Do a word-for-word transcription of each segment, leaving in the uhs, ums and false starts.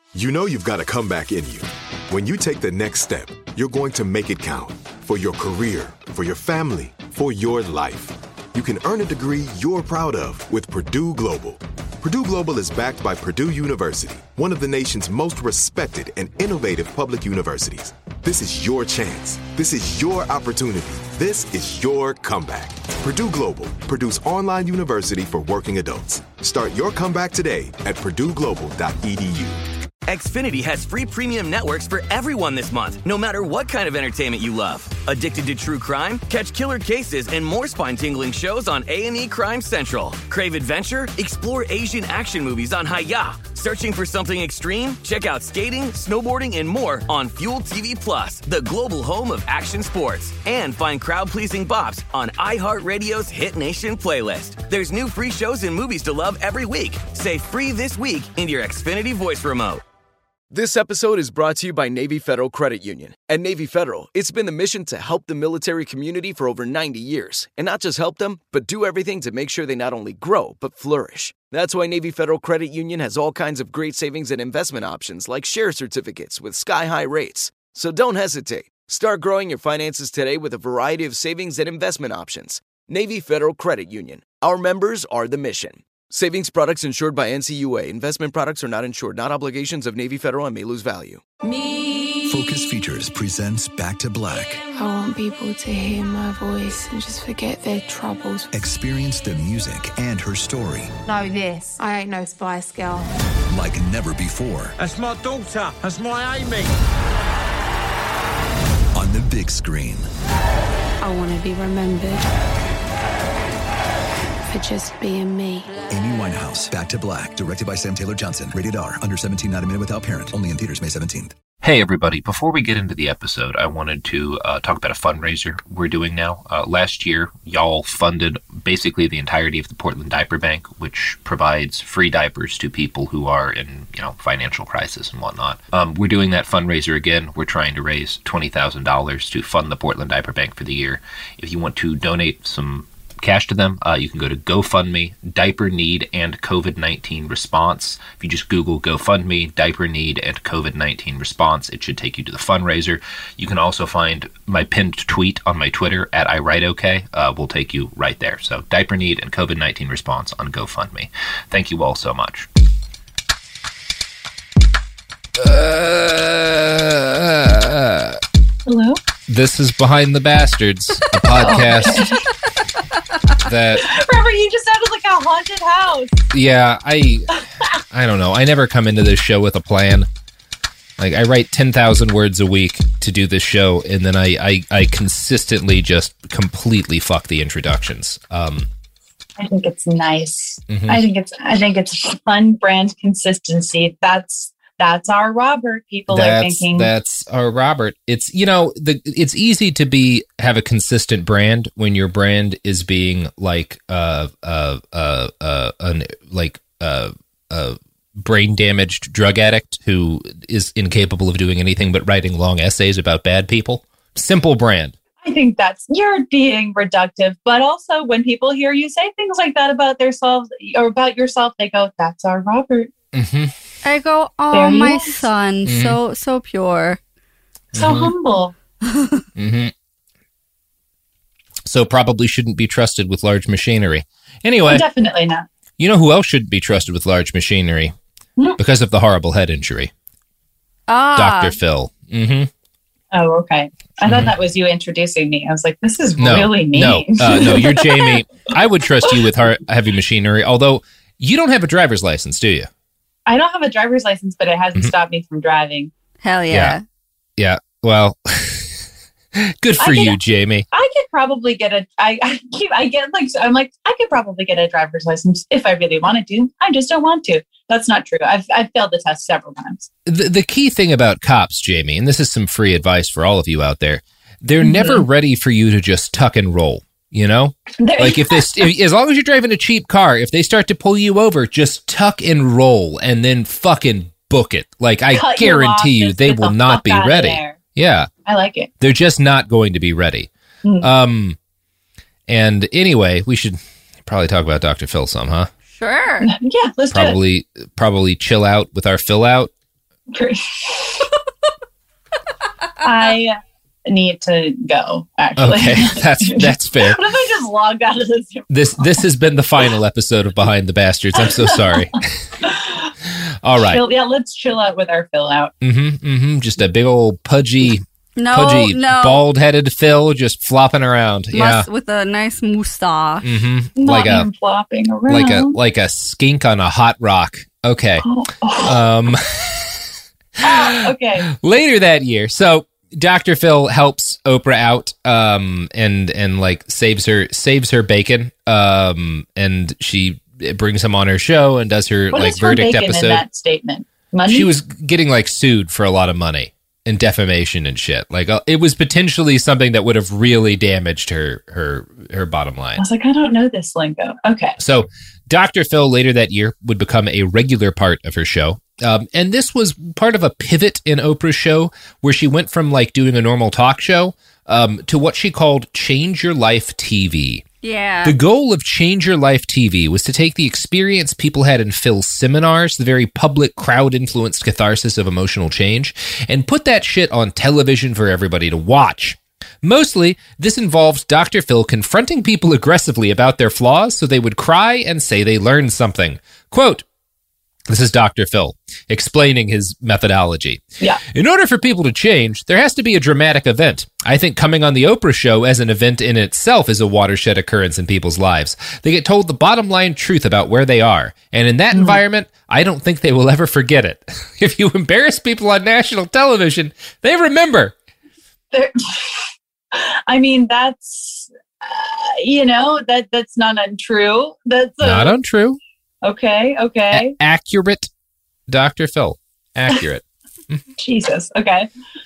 You know you've got a comeback in you. When you take the next step, you're going to make it count. For your career, for your family, for your life. You can earn a degree you're proud of with Purdue Global. Purdue Global is backed by Purdue University, one of the nation's most respected and innovative public universities. This is your chance. This is your opportunity. This is your comeback. Purdue Global, Purdue's online university for working adults. Start your comeback today at purdue global dot e d u. Xfinity has free premium networks for everyone this month, no matter what kind of entertainment you love. Addicted to true crime? Catch killer cases and more spine-tingling shows on A and E Crime Central. Crave adventure? Explore Asian action movies on Hi-Ya. Searching for something extreme? Check out skating, snowboarding, and more on Fuel T V Plus, the global home of action sports. And find crowd-pleasing bops on iHeartRadio's Hit Nation playlist. There's new free shows and movies to love every week. Say free this week in your Xfinity voice remote. This episode is brought to you by Navy Federal Credit Union. At Navy Federal, it's been the mission to help the military community for over ninety years. And not just help them, but do everything to make sure they not only grow, but flourish. That's why Navy Federal Credit Union has all kinds of great savings and investment options like share certificates with sky-high rates. So don't hesitate. Start growing your finances today with a variety of savings and investment options. Navy Federal Credit Union. Our members are the mission. Savings products insured by N C U A. Investment products are not insured, not obligations of Navy Federal and may lose value. Me. Focus Features presents Back to Black. I want people to hear my voice and just forget their troubles. Experience the music and her story. Know this. I ain't no Spice Girl. Like never before. That's my daughter. That's my Amy. On the big screen. I want to be remembered for just being me. Amy Winehouse, Back to Black, directed by Sam Taylor Johnson. Rated R, under seventeen, not a minute without parent. Only in theaters May seventeenth. Hey everybody, before we get into the episode, I wanted to uh, talk about a fundraiser we're doing now. Uh, last year, y'all funded basically the entirety of the Portland Diaper Bank, which provides free diapers to people who are in, you know, financial crisis and whatnot. Um, we're doing that fundraiser again. We're trying to raise twenty thousand dollars to fund the Portland Diaper Bank for the year. If you want to donate some cash to them, uh, you can go to GoFundMe, Diaper Need and COVID nineteen Response. If you just Google GoFundMe, Diaper Need and COVID nineteen Response, it should take you to the fundraiser. You can also find my pinned tweet on my Twitter at iWriteOK. Uh, will take you right there. So Diaper Need and COVID nineteen Response on GoFundMe. Thank you all so much. Uh, Hello? This is Behind the Bastards, a podcast that... Robert, you just sounded like a haunted house. Yeah, I... I don't know. I never come into this show with a plan. Like, I write ten thousand words a week to do this show, and then I, I, I consistently just completely fuck the introductions. Um, I think it's nice. Mm-hmm. I think it's I think it's fun brand consistency. That's that's our Robert. People that's, are thinking that's our Robert. It's, you know, the it's easy to be have a consistent brand when your brand is being like uh uh uh uh an like uh uh brain damaged drug addict who is incapable of doing anything but writing long essays about bad people. Simple brand. I think that's, you're being reductive, but also when people hear you say things like that about themselves or about yourself, they go, that's our Robert. Mm-hmm. I go, oh, my son, mm-hmm. so so pure. So mm-hmm. humble. Mm-hmm. So probably shouldn't be trusted with large machinery. Anyway. Oh, definitely not. You know who else shouldn't be trusted with large machinery? Mm-hmm. Because of the horrible head injury. Ah. Doctor Phil. Mm-hmm. Oh, okay. I mm-hmm. thought that was you introducing me. I was like, this is no, really mean. No, uh, no, you're Jamie. I would trust you with hard, heavy machinery, although you don't have a driver's license, do you? I don't have a driver's license, but it hasn't mm-hmm. stopped me from driving. Hell yeah. Yeah. yeah. Well, good for could, you, Jamie. I could probably get a, I, I keep, I get like, I'm like, I could probably get a driver's license if I really wanted to. I just don't want to. That's not true. I've, I've failed the test several times. The, the key thing about cops, Jamie, and this is some free advice for all of you out there, they're mm-hmm. never ready for you to just tuck and roll. You know, They're, like if they, if, as long as you're driving a cheap car, if they start to pull you over, just tuck and roll and then fucking book it. Like I Cut guarantee you, you they will the not be ready. Yeah. I like it. They're just not going to be ready. Mm. Um, and anyway, we should probably talk about Doctor Phil some, huh? Sure. Yeah, let's probably, do it. Probably chill out with our fill out. I need to go, actually. Okay, that's that's fair. What if I just logged out of this? This this has been the final episode of Behind the Bastards. I'm so sorry. All right. Chill, yeah, let's chill out with our fill out. Mm-hmm, mm-hmm. Just a big old pudgy, no, pudgy, no. bald-headed Phil just flopping around. Must, yeah, with a nice moustache. Mm-hmm. Not Like a him flopping around. like a like a skink on a hot rock. Okay. Oh, oh. Um. Ah, okay. Later that year, so Doctor Phil helps Oprah out, um, and and like saves her saves her bacon, um, and she brings him on her show and does her What like is her verdict bacon episode. in that statement? Money? She was getting like sued for a lot of money and defamation and shit. Like uh, it was potentially something that would have really damaged her her her bottom line. I was like, I don't know this lingo. Okay. So Doctor Phil later that year would become a regular part of her show. Um, and this was part of a pivot in Oprah's show where she went from like doing a normal talk show um, to what she called Change Your Life T V. Yeah. The goal of Change Your Life T V was to take the experience people had in Phil's seminars, the very public, crowd-influenced catharsis of emotional change, and put that shit on television for everybody to watch. Mostly, this involves Doctor Phil confronting people aggressively about their flaws so they would cry and say they learned something. Quote, this is Doctor Phil explaining his methodology. Yeah. In order for people to change, there has to be a dramatic event. I think coming on the Oprah show as an event in itself is a watershed occurrence in people's lives. They get told the bottom line truth about where they are. And in that mm. environment, I don't think they will ever forget it. If you embarrass people on national television, they remember. There, I mean, that's, uh, you know, that that's not untrue. That's a, not untrue. Okay, okay. A- accurate, Doctor Phil. Accurate. Jesus. Okay.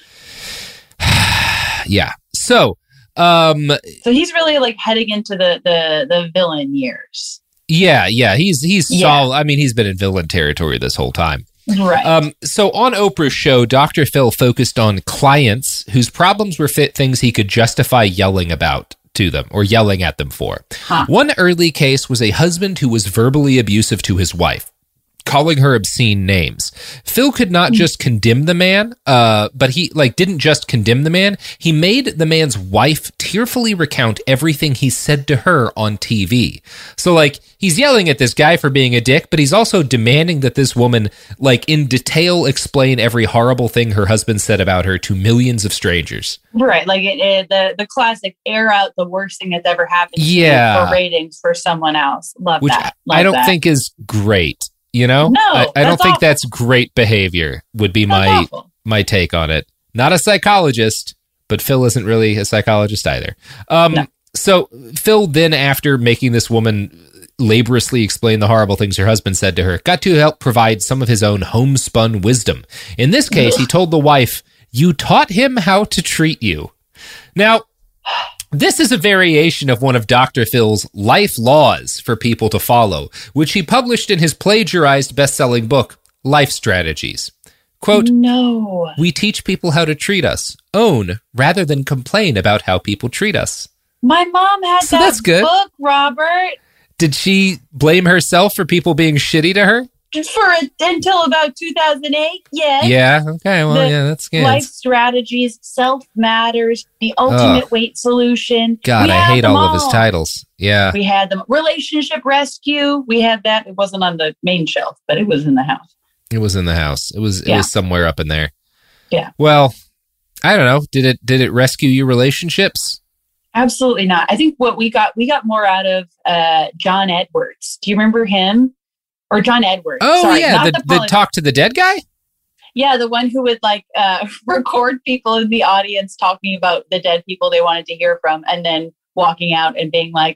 Yeah. So, um, so he's really like heading into the the the villain years. Yeah, yeah. He's he's yeah. solid. I mean, he's been in villain territory this whole time. Right. Um, so on Oprah's show, Doctor Phil focused on clients whose problems were fit things he could justify yelling about to them or yelling at them for. Huh. One early case was a husband who was verbally abusive to his wife, calling her obscene names. Phil could not mm. just condemn the man, uh, but he like didn't just condemn the man. He made the man's wife tearfully recount everything he said to her on T V. So like he's yelling at this guy for being a dick, but he's also demanding that this woman like in detail explain every horrible thing her husband said about her to millions of strangers. Right, like it, it, the the classic air out the worst thing that's ever happened to yeah. you for ratings for someone else. Love Which that. Love I don't that. think is great. You know, no, I, I don't think awful. that's great behavior would be that's my awful. my take on it. Not a psychologist, but Phil isn't really a psychologist either. Um, no. So Phil then, after making this woman laboriously explain the horrible things her husband said to her, got to help provide some of his own homespun wisdom. In this case, he told the wife, "You taught him how to treat you." Now, this is a variation of one of Doctor Phil's life laws for people to follow, which he published in his plagiarized best-selling book, Life Strategies. Quote, no. We teach people how to treat us, own, rather than complain about how people treat us. My mom had so that that's good. book, Robert. Did she blame herself for people being shitty to her? Just for a, until about two thousand eight, yes. Yeah, okay, well, the yeah, that's good. Life Strategies, Self Matters, The Ultimate Ugh. Weight Solution. God, we I hate all, all of his titles. Yeah. We had them. Relationship Rescue. We had that. It wasn't on the main shelf, but it was in the house. It was in the house. It was it yeah. was somewhere up in there. Yeah. Well, I don't know. Did it did it rescue your relationships? Absolutely not. I think what we got we got more out of uh, John Edwards. Do you remember him? Or John Edwards. Oh, Sorry, yeah, the, the, the talk to the dead guy? Yeah, the one who would like uh, record people in the audience talking about the dead people they wanted to hear from and then walking out and being like,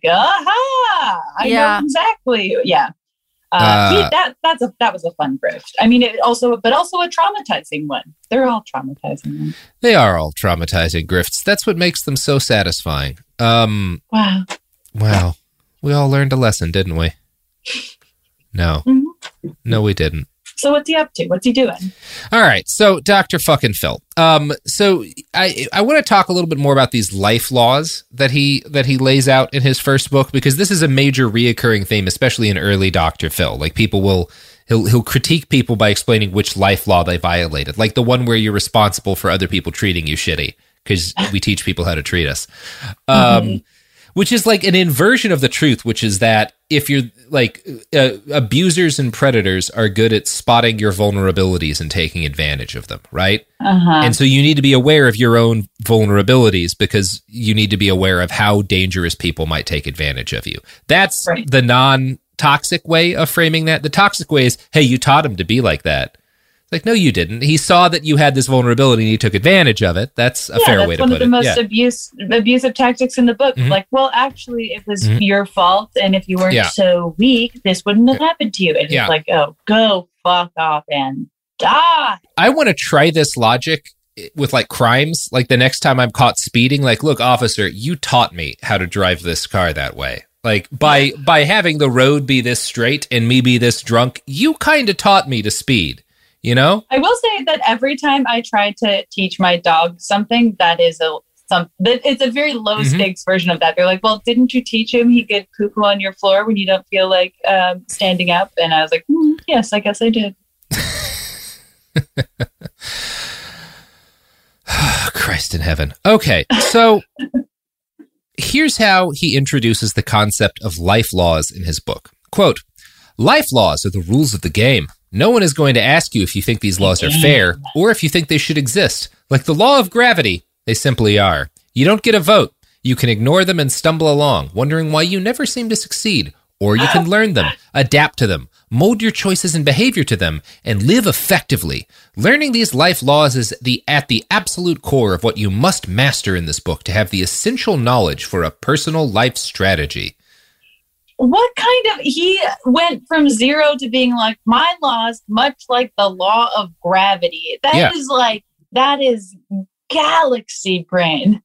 aha, I yeah. know exactly. Yeah. Uh, Uh, he, that that's a, that was a fun grift. I mean, it also, but also a traumatizing one. They're all traumatizing ones. They are all traumatizing grifts. That's what makes them so satisfying. Um, wow. Wow. We all learned a lesson, didn't we? No. Mm-hmm. No, we didn't. So what's he up to? What's he doing? All right. So Doctor fucking Phil. Um, so I I want to talk a little bit more about these life laws that he that he lays out in his first book, because this is a major reoccurring theme, especially in early Doctor Phil. Like people will He'll he'll critique people by explaining which life law they violated, like the one where you're responsible for other people treating you shitty because we teach people how to treat us. Um, mm-hmm. Which is like an inversion of the truth, which is that if you're like uh, abusers and predators are good at spotting your vulnerabilities and taking advantage of them, right? Uh-huh. And so you need to be aware of your own vulnerabilities because you need to be aware of how dangerous people might take advantage of you. That's right. The non-toxic way of framing that. The toxic way is, hey, you taught him to be like that. Like, no, you didn't. He saw that you had this vulnerability and he took advantage of it. That's a yeah, fair that's way to put it. One of the most yeah. abuse, abusive tactics in the book. Mm-hmm. Like, well, actually, it was mm-hmm. your fault. And if you weren't yeah. so weak, this wouldn't have happened to you. And yeah. it's like, oh, go fuck off and die. I want to try this logic with like crimes. Like the next time I'm caught speeding, like, look, officer, you taught me how to drive this car that way. Like by by having the road be this straight and me be this drunk, you kind of taught me to speed. You know, I will say that every time I try to teach my dog something, that is a some. It's a very low mm-hmm. stakes version of that. They're like, "Well, didn't you teach him he could poo-poo on your floor when you don't feel like um, standing up?" And I was like, mm, "Yes, I guess I did." Christ in heaven. Okay, so here's how he introduces the concept of life laws in his book. Quote: "Life laws are the rules of the game. No one is going to ask you if you think these laws are fair or if you think they should exist. Like the law of gravity, they simply are. You don't get a vote. You can ignore them and stumble along, wondering why you never seem to succeed. Or you can learn them, adapt to them, mold your choices and behavior to them, and live effectively. Learning these life laws is the at the absolute core of what you must master in this book to have the essential knowledge for a personal life strategy." What kind of, he went from zero to being like, my laws, much like the law of gravity. That yeah. is like, that is galaxy brain.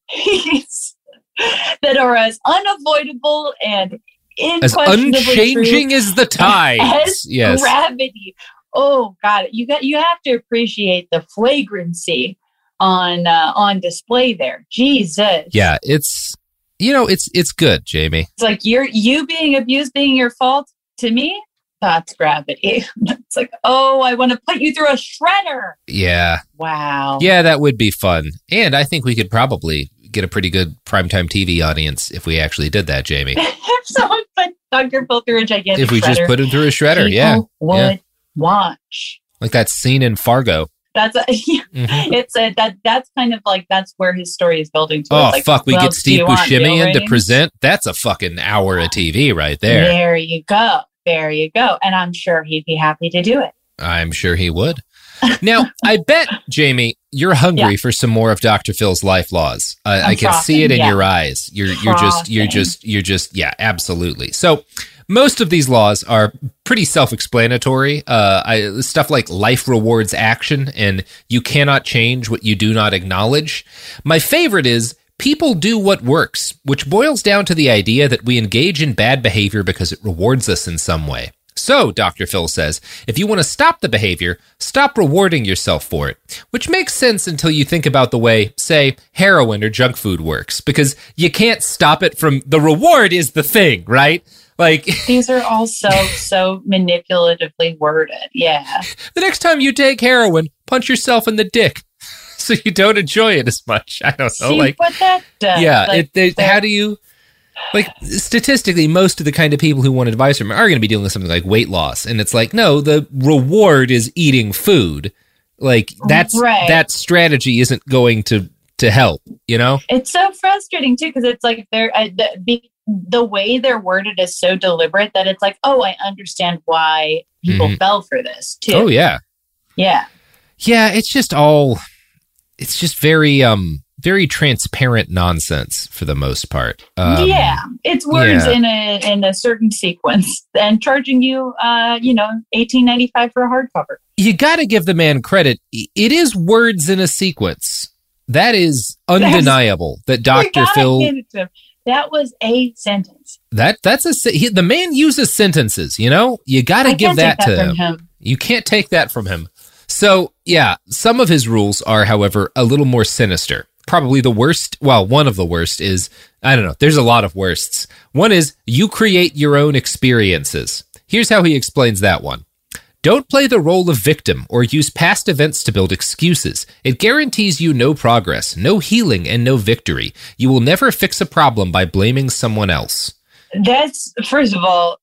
That are as unavoidable and as unchanging true as the tides. As yes. gravity. Oh God, you got, you have to appreciate the flagrancy on, uh, on display there. Jesus. Yeah, it's, You know, it's it's good, Jamie. It's like you're you being abused being your fault. To me, that's gravity. It's like, oh, I want to put you through a shredder. Yeah. Wow. Yeah, that would be fun. And I think we could probably get a pretty good primetime T V audience if we actually did that, Jamie. If someone put Doctor Phil through a gigantic If we shredder, just put him through a shredder, people yeah. would yeah. watch. Like that scene in Fargo. That's a, yeah, mm-hmm. it's a, that that's kind of like that's where his story is building to. Oh like, fuck, we well, get Steve Buscemi in to present. That's a fucking hour of T V right there. There you go. There you go. And I'm sure he'd be happy to do it. I'm sure he would. Now, I bet, Jamie, you're hungry yeah. for some more of Doctor Phil's life laws. Uh, I can frothing, see it in yeah. your eyes. You're you're just you're just you're just yeah, absolutely. So most of these laws are pretty self-explanatory. Uh, I, stuff like life rewards action and you cannot change what you do not acknowledge. My favorite is people do what works, which boils down to the idea that we engage in bad behavior because it rewards us in some way. So, Doctor Phil says, if you want to stop the behavior, stop rewarding yourself for it, which makes sense until you think about the way, say, heroin or junk food works, because you can't stop it from, the reward is the thing, right? Like these are all so, so manipulatively worded. Yeah. The next time you take heroin, punch yourself in the dick so you don't enjoy it as much. I don't know. See like what that does. Yeah. Like, it, they, how do you, like statistically, most of the kind of people who want advice from are going to be dealing with something like weight loss. And it's like, no, the reward is eating food. Like that's, right. that strategy isn't going to, to help, you know? It's so frustrating too. Cause it's like they're, uh, the, be, the way they're worded is so deliberate that it's like, oh, I understand why people mm-hmm. fell for this too. Oh yeah. Yeah. Yeah. It's just all, it's just very, um, very transparent nonsense for the most part. Um, yeah. It's words yeah. in a, in a certain sequence and charging you, uh, you know, eighteen ninety-five for a hardcover. You got to give the man credit. It is words in a sequence. That is undeniable. That's, that Doctor Phil. That was a sentence. That that's a he, the man uses sentences. You know, you got to give that, that to him. him. You can't take that from him. So yeah, some of his rules are, however, a little more sinister. Probably the worst. Well, one of the worst is I don't know. There's a lot of worsts. One is you create your own experiences. Here's how he explains that one. Don't play the role of victim or use past events to build excuses. It guarantees you no progress, no healing, and no victory. You will never fix a problem by blaming someone else. That's, first of all,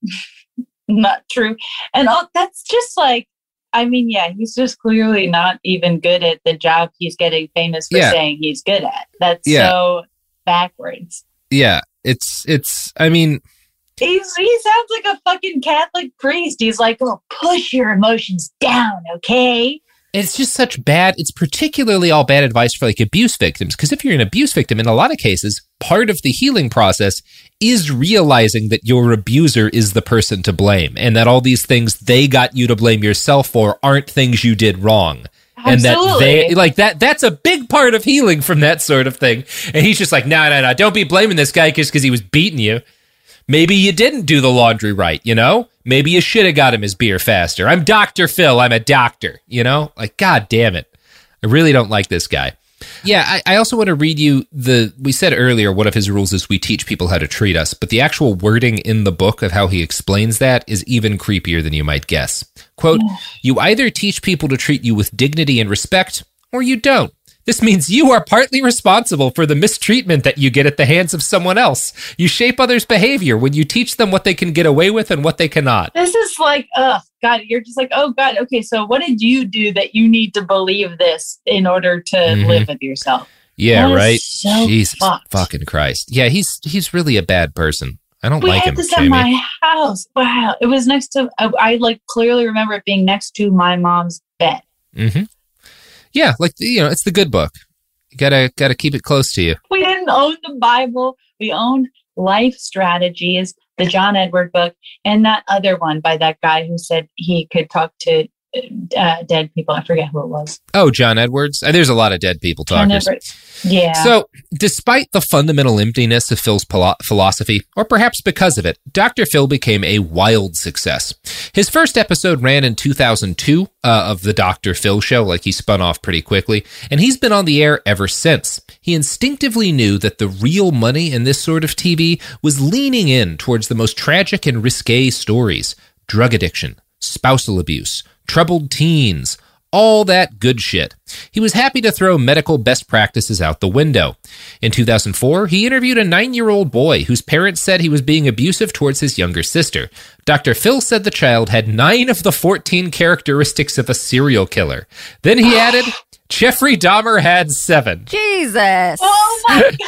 not true. And all, that's just like, I mean, yeah, he's just clearly not even good at the job he's getting famous for yeah. saying he's good at. That's yeah. so backwards. Yeah, it's, it's, I mean... He's, he sounds like a fucking Catholic priest. He's like, oh, push your emotions down, okay? It's just such bad, it's particularly all bad advice for like abuse victims. Because if you're an abuse victim, in a lot of cases, part of the healing process is realizing that your abuser is the person to blame. And that all these things they got you to blame yourself for aren't things you did wrong. Absolutely. And that they, like that, that's a big part of healing from that sort of thing. And he's just like, no, no, no, don't be blaming this guy just because he was beating you. Maybe you didn't do the laundry right, you know? Maybe you should have got him his beer faster. I'm Doctor Phil. I'm a doctor, you know? Like, God damn it. I really don't like this guy. Yeah, I, I also want to read you the, we said earlier, one of his rules is we teach people how to treat us, but the actual wording in the book of how he explains that is even creepier than you might guess. Quote, you either teach people to treat you with dignity and respect, or you don't. This means you are partly responsible for the mistreatment that you get at the hands of someone else. You shape others' behavior when you teach them what they can get away with and what they cannot. This is like, oh, God, you're just like, oh, God, okay, so what did you do that you need to believe this in order to mm-hmm. live with yourself? Yeah, that right? So Jesus fucked. fucking Christ. Yeah, he's he's really a bad person. I don't we like had him, this Jamie. at my house. Wow. It was next to, I, I like clearly remember it being next to my mom's bed. Mm-hmm. Yeah, like, you know, it's the good book. You gotta gotta keep it close to you. We didn't own the Bible. We owned Life Strategies, the John Edward book, and that other one by that guy who said he could talk to uh, dead people. I forget who it was. Oh, John Edwards. Uh, there's a lot of dead people talkers. Yeah. So, despite the fundamental emptiness of Phil's polo- philosophy, or perhaps because of it, Doctor Phil became a wild success. His first episode ran in two thousand two uh, of the Doctor Phil show, like he spun off pretty quickly, and he's been on the air ever since. He instinctively knew that the real money in this sort of T V was leaning in towards the most tragic and risque stories: drug addiction, spousal abuse, troubled teens, all that good shit. He was happy to throw medical best practices out the window. In two thousand four, he interviewed a nine-year-old boy whose parents said he was being abusive towards his younger sister. Doctor Phil said the child had nine of the fourteen characteristics of a serial killer. Then he added, Jeffrey Dahmer had seven. Jesus. Oh my God.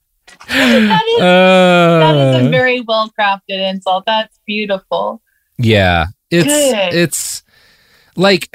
That is, uh, that is a very well-crafted insult. That's beautiful. Yeah. It's, Good. it's like,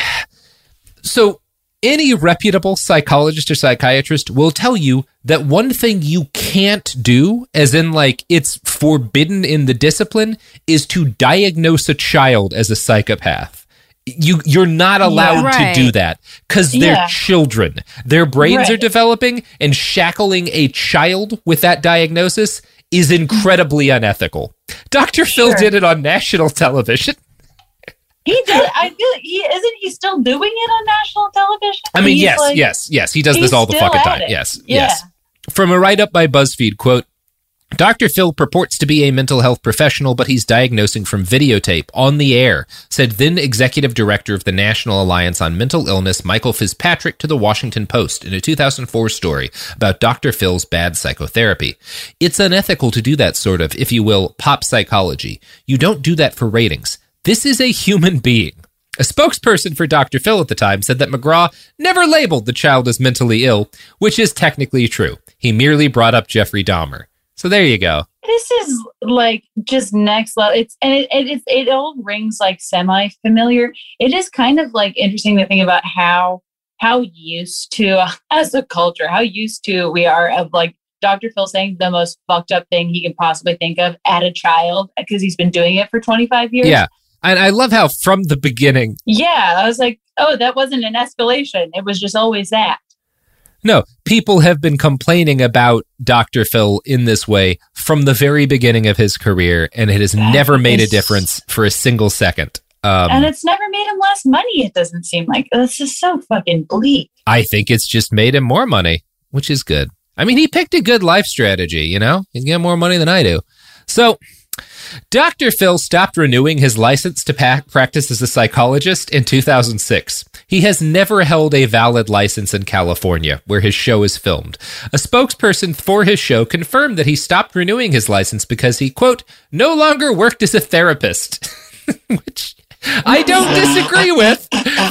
so any reputable psychologist or psychiatrist will tell you that one thing you can't do, as in like it's forbidden in the discipline, is to diagnose a child as a psychopath. You, you're not allowed yeah, right. to do that because they're yeah. children. Their brains right. are developing, and shackling a child with that diagnosis is incredibly unethical. Doctor Phil Sure. did it on national television. He did. I feel he isn't. He still doing it on national television. I mean, He's yes, like, yes, yes. He does he's this all the still fucking at time. it. Yes, Yeah. yes. From a write-up by BuzzFeed, quote, Doctor Phil purports to be a mental health professional, but he's diagnosing from videotape on the air, said then executive director of the National Alliance on Mental Illness, Michael Fitzpatrick, to the Washington Post in a two thousand four story about Doctor Phil's bad psychotherapy. It's unethical to do that sort of, if you will, pop psychology. You don't do that for ratings. This is a human being. A spokesperson for Doctor Phil at the time said that McGraw never labeled the child as mentally ill, which is technically true. He merely brought up Jeffrey Dahmer. So there you go. This is like just next level. It's and it it, it, it all rings like semi-familiar. It is kind of like interesting to think about how how used to, as a culture, how used to we are of like Doctor Phil saying the most fucked up thing he can possibly think of at a child because he's been doing it for twenty-five years. Yeah. And I love how from the beginning. Yeah. I was like, oh, that wasn't an escalation. It was just always that. No, people have been complaining about Doctor Phil in this way from the very beginning of his career, and it has That never made a is- difference for a single second. Um, And it's never made him less money, it doesn't seem like. This is so fucking bleak. I think it's just made him more money, which is good. I mean, he picked a good life strategy, you know? He's getting more money than I do. So, Doctor Phil stopped renewing his license to pa- practice as a psychologist in two thousand six. He has never held a valid license in California, where his show is filmed. A spokesperson for his show confirmed that he stopped renewing his license because he, quote, no longer worked as a therapist. Which I don't disagree with,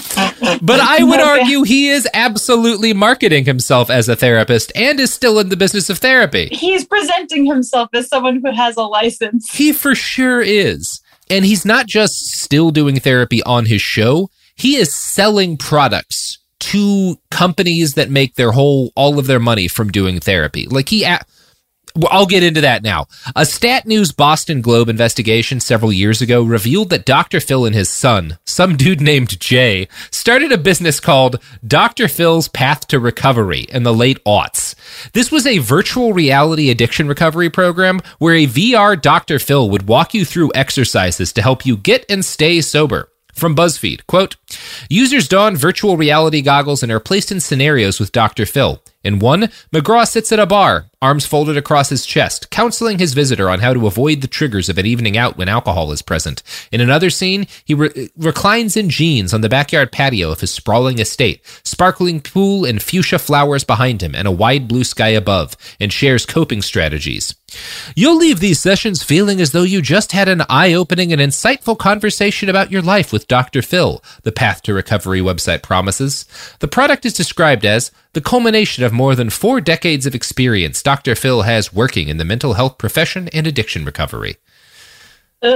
but I would argue he is absolutely marketing himself as a therapist and is still in the business of therapy. He's presenting himself as someone who has a license. He for sure is. And he's not just still doing therapy on his show. He is selling products to companies that make their whole, all of their money from doing therapy. Like he... A- I'll get into that now. A Stat News Boston Globe investigation several years ago revealed that Doctor Phil and his son, some dude named Jay, started a business called Doctor Phil's Path to Recovery in the late aughts. This was a virtual reality addiction recovery program where a V R Doctor Phil would walk you through exercises to help you get and stay sober. From BuzzFeed, quote, users don virtual reality goggles and are placed in scenarios with Doctor Phil. In one, McGraw sits at a bar, arms folded across his chest, counseling his visitor on how to avoid the triggers of an evening out when alcohol is present. In another scene, he re- reclines in jeans on the backyard patio of his sprawling estate, sparkling pool and fuchsia flowers behind him and a wide blue sky above, and shares coping strategies. You'll leave these sessions feeling as though you just had an eye-opening and insightful conversation about your life with Doctor Phil, the Path to Recovery website promises. The product is described as the culmination of more than four decades of experience Doctor Phil has working in the mental health profession and addiction recovery. Uh,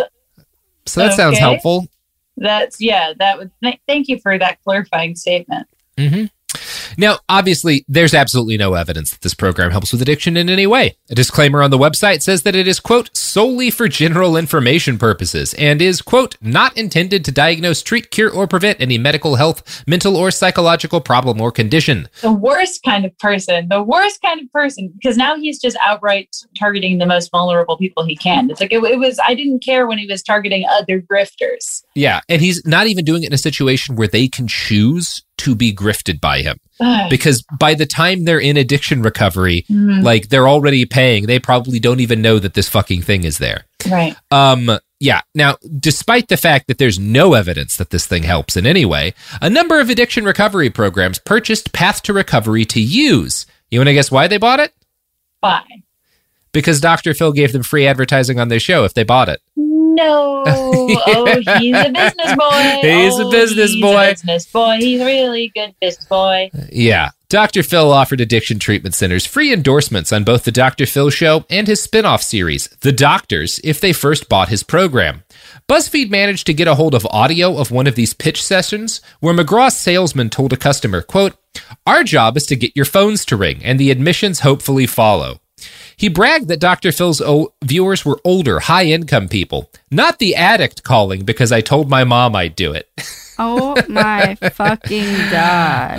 so that okay. sounds helpful. That's, yeah, that would, th- thank you for that clarifying statement. Mm-hmm. Now, obviously, there's absolutely no evidence that this program helps with addiction in any way. A disclaimer on the website says that it is, quote, solely for general information purposes and is, quote, not intended to diagnose, treat, cure, or prevent any medical health, mental, or psychological problem or condition. The worst kind of person, the worst kind of person, because now he's just outright targeting the most vulnerable people he can. It's like, it, it was, I didn't care when he was targeting other grifters. Yeah, and he's not even doing it in a situation where they can choose to be grifted by him. Because by the time they're in addiction recovery, mm-hmm. like they're already paying, they probably don't even know that this fucking thing is there. Right. Um, yeah. Now, despite the fact that there's no evidence that this thing helps in any way, a number of addiction recovery programs purchased Path to Recovery to use. You want to guess why they bought it? Why? Because Doctor Phil gave them free advertising on their show if they bought it. No. Oh, he's a business boy. He's oh, a business he's boy. He's a business boy. He's a really good business boy. Yeah. Doctor Phil offered addiction treatment centers free endorsements on both the Doctor Phil show and his spin-off series, The Doctors, if they first bought his program. BuzzFeed managed to get a hold of audio of one of these pitch sessions where McGraw's salesman told a customer, quote, our job is to get your phones to ring and the admissions hopefully follow. He bragged that Doctor Phil's o- viewers were older, high-income people, not the addict calling because I told my mom I'd do it. Oh my fucking god!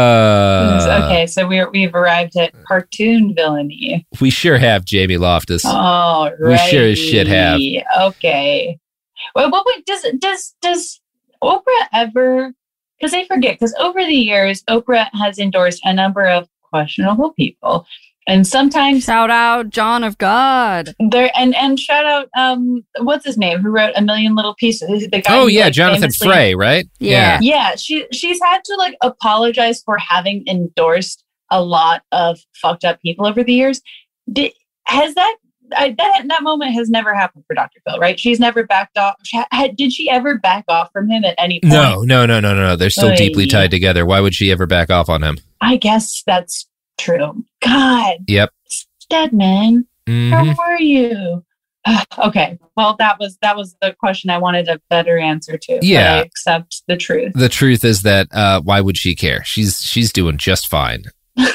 Uh, okay, so we're we've arrived at cartoon villainy. We sure have, Jamie Loftus. Oh, right. We sure as shit have. Okay. Well, what wait, does does does Oprah ever? Because I forget. Because over the years, Oprah has endorsed a number of questionable people. And sometimes shout out John of God there and, and shout out um what's his name who wrote A Million Little Pieces. The guy oh who, yeah, like, Jonathan famously, Frey, right? Yeah, yeah. She she's had to like apologize for having endorsed a lot of fucked up people over the years. Did, has that I, that that moment has never happened for Doctor Phil, right? She's never backed off. She had, did she ever back off from him at any point? No, no, no, no, no. They're still oh, deeply yeah. tied together. Why would she ever back off on him? I guess that's true. God. Yep. Stedman, mm-hmm. how are you? Okay. Well, that was that was the question I wanted a better answer to. Yeah. But I accept the truth. The truth is that uh, why would she care? She's she's doing just fine.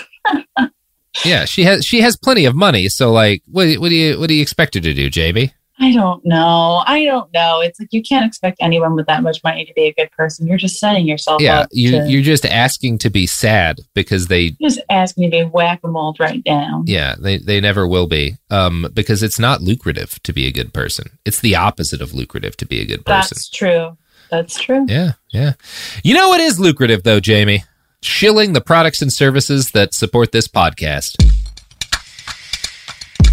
Yeah, she has she has plenty of money. So like, what what do you what do you expect her to do, J B? I don't know. I don't know. It's like you can't expect anyone with that much money to be a good person. You're just setting yourself yeah, up. you to, you're just asking to be sad because they just asking to be whack-a-mole right down. Yeah, they they never will be. Um, because it's not lucrative to be a good person. It's the opposite of lucrative to be a good person. That's true. That's true. Yeah, yeah. You know what is lucrative though, Jamie? Shilling the products and services that support this podcast.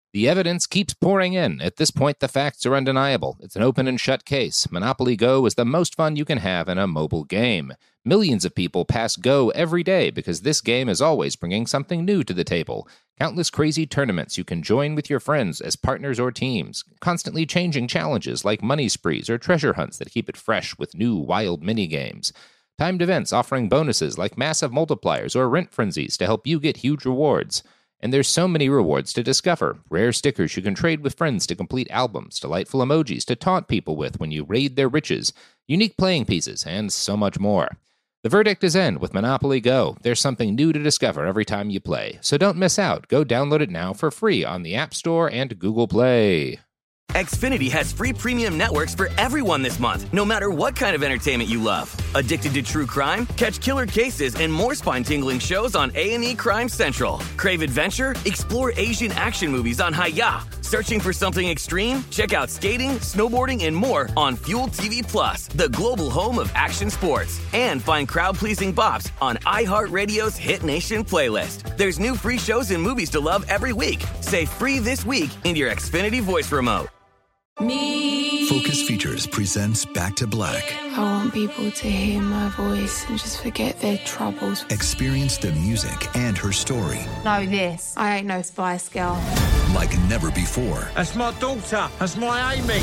The evidence keeps pouring in. At this point, the facts are undeniable. It's an open and shut case. Monopoly Go is the most fun you can have in a mobile game. Millions of people pass Go every day because this game is always bringing something new to the table. Countless crazy tournaments you can join with your friends as partners or teams. Constantly changing challenges like money sprees or treasure hunts that keep it fresh with new wild mini-games. Timed events offering bonuses like massive multipliers or rent frenzies to help you get huge rewards. And there's so many rewards to discover. Rare stickers you can trade with friends to complete albums, delightful emojis to taunt people with when you raid their riches, unique playing pieces, and so much more. The verdict is in with Monopoly Go. There's something new to discover every time you play. So don't miss out. Go download it now for free on the App Store and Google Play. Xfinity has free premium networks for everyone this month, no matter what kind of entertainment you love. Addicted to true crime? Catch killer cases and more spine-tingling shows on A and E Crime Central. Crave adventure? Explore Asian action movies on Hi-Ya. Searching for something extreme? Check out skating, snowboarding, and more on Fuel T V Plus, the global home of action sports. And find crowd-pleasing bops on iHeartRadio's Hit Nation playlist. There's new free shows and movies to love every week. Say free this week in your Xfinity voice remote. Me. Focus Features presents Back to Black. I want people to hear my voice and just forget their troubles. Experience the music and her story. Know this, I ain't no Spice Girl. Like never before. That's my daughter. That's my Amy.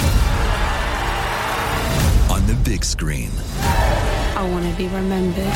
On the big screen. I want to be remembered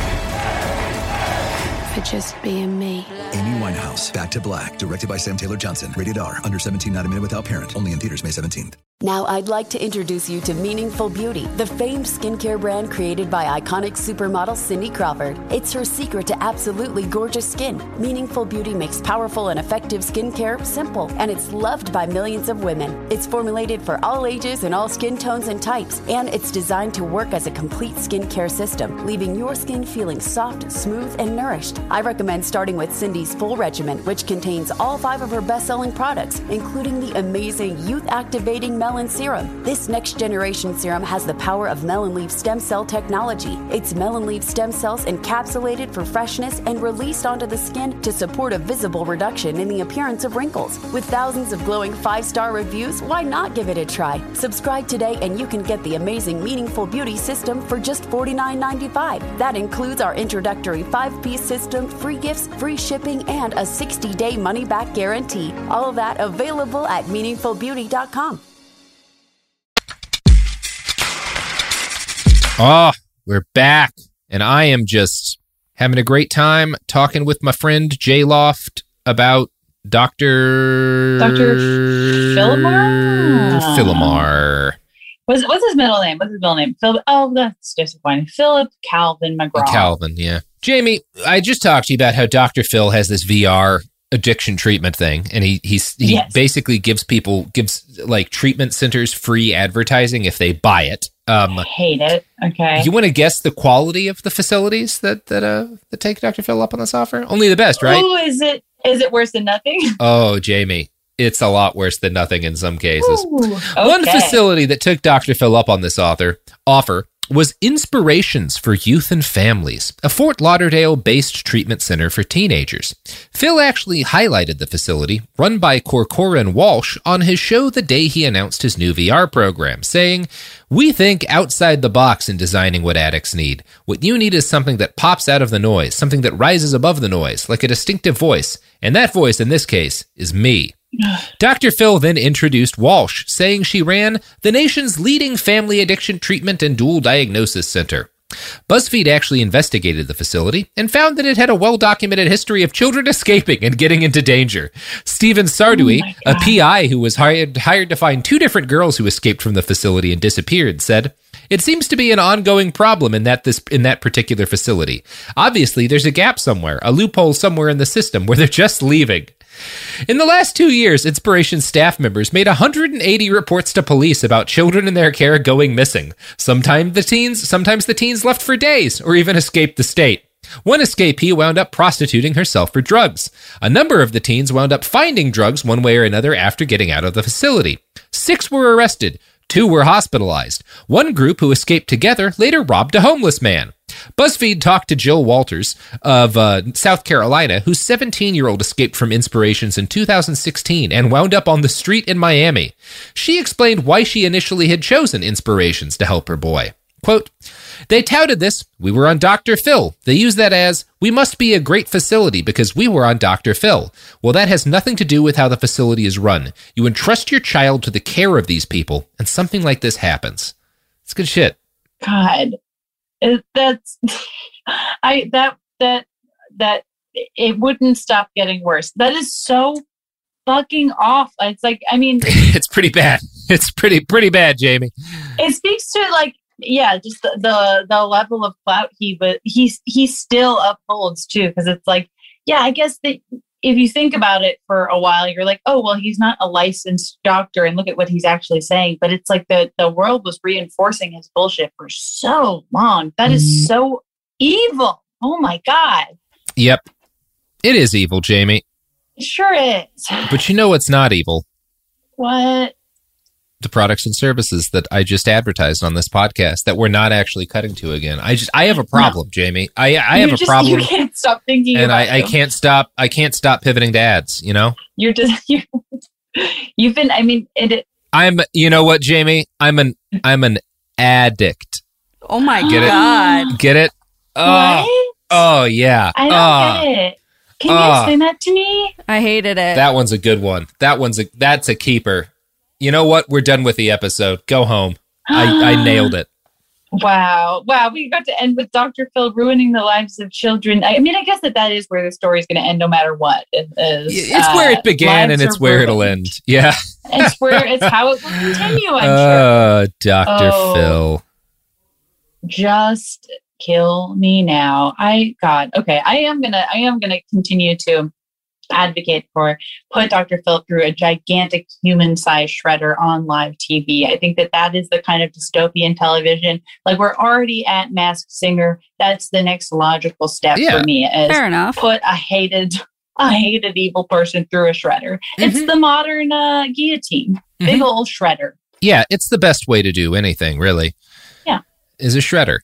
for just being me. Amy Winehouse, Back to Black, directed by Sam Taylor Johnson. Rated R, under seventeen, not a minute without parent. Only in theaters May seventeenth. Now I'd like to introduce you to Meaningful Beauty, the famed skincare brand created by iconic supermodel Cindy Crawford. It's her secret to absolutely gorgeous skin. Meaningful Beauty makes powerful and effective skincare simple, and it's loved by millions of women. It's formulated for all ages and all skin tones and types, and it's designed to work as a complete skincare system, leaving your skin feeling soft, smooth, and nourished. I recommend starting with Cindy's full regimen, which contains all five of her best-selling products, including the amazing youth-activating Melon Serum. This next-generation serum has the power of melon leaf stem cell technology. It's melon leaf stem cells encapsulated for freshness and released onto the skin to support a visible reduction in the appearance of wrinkles. With thousands of glowing five-star reviews, why not give it a try? Subscribe today and you can get the amazing Meaningful Beauty system for just forty-nine ninety-five. That includes our introductory five-piece system, free gifts, free shipping, and a sixty-day money-back guarantee. All of that available at meaningful beauty dot com. Ah, oh, we're back, and I am just having a great time talking with my friend Jay Loft about Doctor Doctor Philomar. Philomar. What's what's his middle name? What's his middle name? Phil. Oh, that's disappointing. Philip Calvin McGraw. Calvin, yeah. Jamie, I just talked to you about how Doctor Phil has this V R addiction treatment thing, and he he's, he yes. basically gives people gives like treatment centers free advertising if they buy it. Um, I hate it. Okay. You want to guess the quality of the facilities that that uh that take Doctor Phil up on this offer? Only the best, right? Oh, is it is it worse than nothing? Oh, Jamie, it's a lot worse than nothing in some cases. Ooh, okay. One facility that took Doctor Phil up on this author offer was Inspirations for Youth and Families, a Fort Lauderdale-based treatment center for teenagers. Phil actually highlighted the facility, run by Corcoran Walsh, on his show the day he announced his new V R program, saying, "We think outside the box in designing what addicts need. What you need is something that pops out of the noise, something that rises above the noise, like a distinctive voice. And that voice, in this case, is me." Doctor Phil then introduced Walsh, saying she ran the nation's leading family addiction treatment and dual diagnosis center. BuzzFeed actually investigated the facility and found that it had a well-documented history of children escaping and getting into danger. Stephen Sardui, oh a P I who was hired, hired to find two different girls who escaped from the facility and disappeared, said, "It seems to be an ongoing problem in that this in that particular facility. Obviously, there's a gap somewhere, a loophole somewhere in the system where they're just leaving." In the last two years, Inspiration staff members made one hundred eighty reports to police about children in their care going missing. Sometimes the teens, sometimes the teens left for days or even escaped the state. One escapee wound up prostituting herself for drugs. A number of the teens wound up finding drugs one way or another after getting out of the facility. Six were arrested. Two were hospitalized. One group who escaped together later robbed a homeless man. BuzzFeed talked to Jill Walters of uh, South Carolina, whose seventeen-year-old escaped from Inspirations in two thousand sixteen and wound up on the street in Miami. She explained why she initially had chosen Inspirations to help her boy. Quote, they touted this. We were on Doctor Phil. They use that as, we must be a great facility because we were on Doctor Phil. Well, that has nothing to do with how the facility is run. You entrust your child to the care of these people, and something like this happens. It's good shit. God, it, that's, I, that, that, that, it wouldn't stop getting worse. That is so fucking off. It's like, I mean. It's pretty bad. It's pretty, pretty bad, Jamie. It speaks to like, yeah, just the, the the level of clout he but he's he still upholds too, because it's like, yeah, I guess that if you think about it for a while, you're like, oh well, he's not a licensed doctor, and look at what he's actually saying. But it's like the the world was reinforcing his bullshit for so long. That mm-hmm. is so evil. Oh my God. Yep, it is evil, Jamie. It sure is. But you know what's not evil? What? The products and services that I just advertised on this podcast that we're not actually cutting to again. I just I have a problem, no. Jamie. I I have just, a problem. You can't stop thinking and about I, I can't stop. I can't stop pivoting to ads. You know. You're just you're, you've been. I mean, it, it. I'm. You know what, Jamie? I'm an. I'm an addict. Oh my Get God! It? Get it? Oh, what? Oh yeah. I don't oh. get it. Can you oh. explain that to me? I hated it. That one's a good one. That one's a. That's a keeper. You know what? We're done with the episode. Go home. I, I nailed it. Wow. Wow. We got to end with Doctor Phil ruining the lives of children. I mean, I guess that that is where the story is going to end no matter what. It is, it's uh, where it began and it's where ruined. It'll end. Yeah. It's where it's how it will continue, I'm uh, sure. Doctor Oh, Phil. Just kill me now. I, God. Okay. I am going to, I am going to continue to advocate for put Doctor Phil through a gigantic human-sized shredder on live T V. I think that that is the kind of dystopian television. Like we're already at Masked Singer. That's the next logical step yeah, for me. Is fair enough. Put a hated, a hated evil person through a shredder. Mm-hmm. It's the modern uh, guillotine. Mm-hmm. Big old shredder. Yeah, it's the best way to do anything, really. Yeah, is a shredder.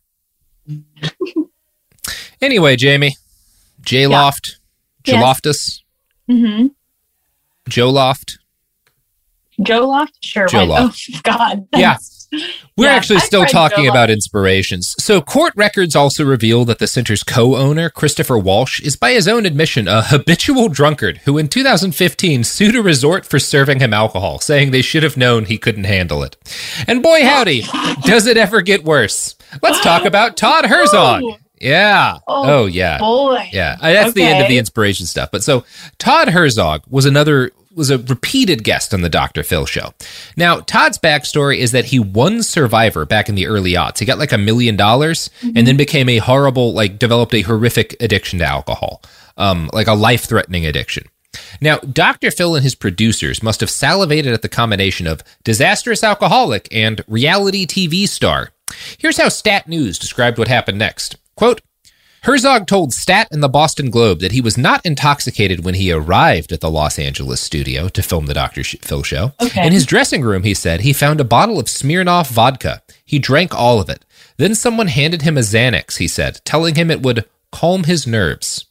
Anyway, Jamie, J Loft, yeah. Jaloftus. Mm-hmm. Joe Loft. Joe Loft? Sure. Joe Loft. Oh, God. Yeah. We're yeah, actually I still talking Joe about Loft. Inspirations. So court records also reveal that the center's co-owner, Christopher Walsh, is by his own admission a habitual drunkard who in two thousand fifteen sued a resort for serving him alcohol, saying they should have known he couldn't handle it. And boy howdy, does it ever get worse. Let's talk about Todd Herzog. Oh. Yeah. Oh, oh yeah. Boy. Yeah. That's okay. The end of the inspiration stuff. But so Todd Herzog was another, was a repeated guest on the Doctor Phil show. Now, Todd's backstory is that he won Survivor back in the early aughts. He got like a million dollars and then became a horrible, like developed a horrific addiction to alcohol, um, like a life-threatening addiction. Now, Doctor Phil and his producers must have salivated at the combination of disastrous alcoholic and reality T V star. Here's how Stat News described what happened next. Quote, Herzog told Stat and the Boston Globe that he was not intoxicated when he arrived at the Los Angeles studio to film the Doctor Phil show. Okay. In his dressing room, he said, he found a bottle of Smirnoff vodka. He drank all of it. Then someone handed him a Xanax, he said, telling him it would calm his nerves.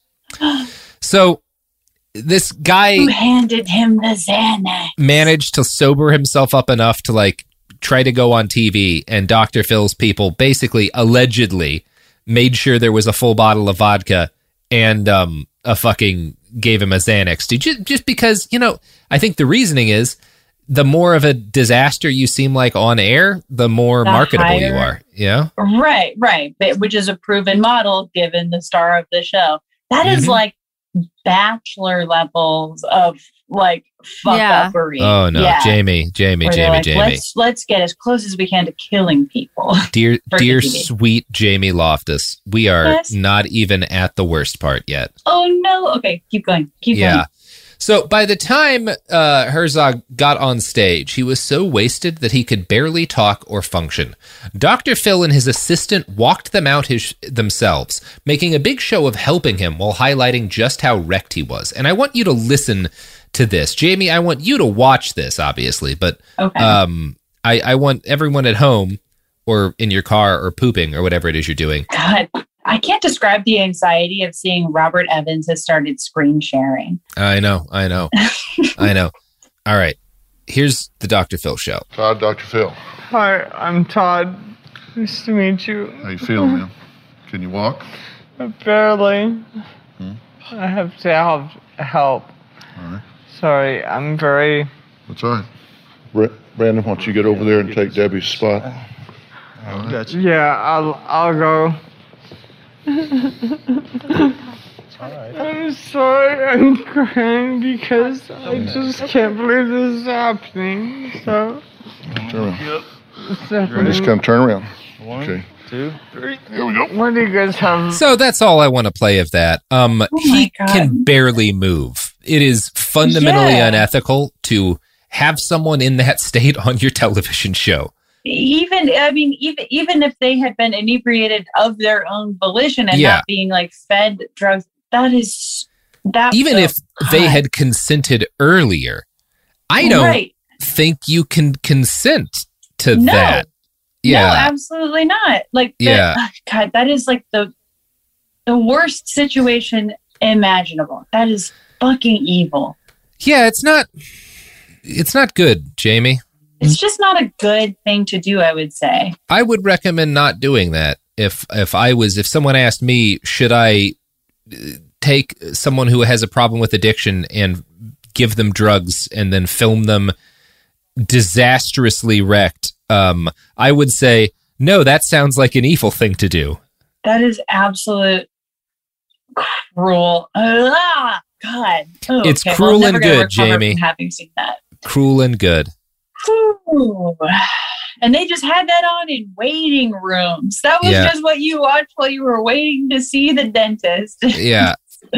So this guy Who handed him the Xanax? managed to sober himself up enough to like try to go on T V, and Doctor Phil's people basically allegedly made sure there was a full bottle of vodka and um, a fucking gave him a Xanax. Just, just because, you know, I think the reasoning is the more of a disaster you seem like on air, the more the marketable higher, you are. Yeah. Right, right. Which is a proven model given the star of the show. That mm-hmm. is like Bachelor levels of like fuck yeah. uppery. Oh no, yeah. Jamie, Jamie, Where Jamie, like, Jamie. Let's let's get as close as we can to killing people. Dear, dear, sweet Jamie Loftus, we are yes. not even at the worst part yet. Oh no. Okay, keep going. Keep yeah. going. So by the time uh, Herzog got on stage, he was so wasted that he could barely talk or function. Doctor Phil and his assistant walked them out his, themselves, making a big show of helping him while highlighting just how wrecked he was. And I want you to listen to this. Jamie, I want you to watch this, obviously, but okay. um, I, I want everyone at home or in your car or pooping or whatever it is you're doing. God, I can't describe the anxiety of seeing Robert Evans has started screen sharing. I know, I know, I know. All right, here's the Doctor Phil show. Todd, Doctor Phil. Hi, I'm Todd. Nice to meet you. How you feeling, man? Can you walk? Barely. Hmm? I have to have help. All right. Sorry, I'm very... That's all right. Bra- Brandon, why don't you get over there and take Debbie's spot? All right. Gotcha. Yeah, I'll, I'll go. I'm sorry, I'm crying because I just can't believe this is happening. So... Turn around. Just come turn around. One, okay. two, three. Here we go. What do you guys have? So that's all I want to play of that. Um, oh he God. can barely move. It is fundamentally yeah. unethical to have someone in that state on your television show. Even, I mean, even even if they had been inebriated of their own volition and Yeah. not being like fed drugs, that is that. Even oh, if they God. had consented earlier, I don't Right. think you can consent to No. that. Yeah. No, absolutely not. Like, the- Yeah. oh, God, that is like the the worst situation imaginable. That is fucking evil. Yeah, it's not it's not good, Jamie. It's just not a good thing to do, I would say. I would recommend not doing that. If if I was if someone asked me, should I uh, take someone who has a problem with addiction and give them drugs and then film them disastrously wrecked, um, I would say, no, that sounds like an evil thing to do. That is absolute cruel. Ah, God. Oh, It's okay. cruel well, I'm never and gonna good, recover Jamie. from having seen that. Cruel and good. Ooh. And they just had that on in waiting rooms. That was Yeah. just what you watched while you were waiting to see the dentist. Yeah.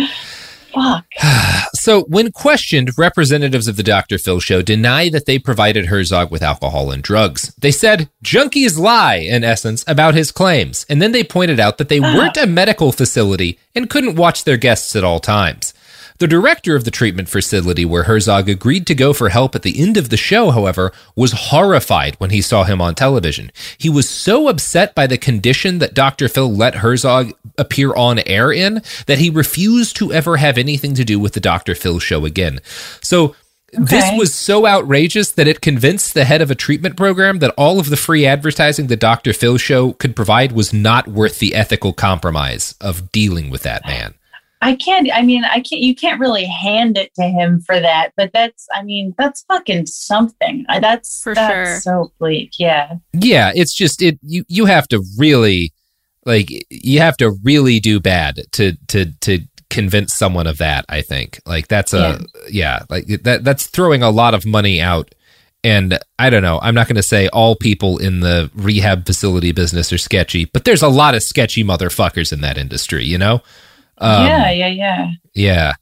Fuck. So, when questioned, representatives of the Doctor Phil show deny that they provided Herzog with alcohol and drugs. They said junkies lie, in essence, about his claims. And then they pointed out that they weren't a medical facility and couldn't watch their guests at all times. The director of the treatment facility where Herzog agreed to go for help at the end of the show, however, was horrified when he saw him on television. He was so upset by the condition that Doctor Phil let Herzog appear on air in that he refused to ever have anything to do with the Doctor Phil show again. So this Okay. was so outrageous that it convinced the head of a treatment program that all of the free advertising the Doctor Phil show could provide was not worth the ethical compromise of dealing with that man. I can't, I mean, I can't, you can't really hand it to him for that, but that's, I mean, that's fucking something. Uh, That's, For that's sure. so bleak. Yeah. Yeah, it's just it you you have to really like you have to really do bad to to to convince someone of that, I think. Like that's a yeah, like that that's throwing a lot of money out. And I don't know, I'm not going to say all people in the rehab facility business are sketchy, but there's a lot of sketchy motherfuckers in that industry, you know? Um, yeah, yeah, yeah. Yeah.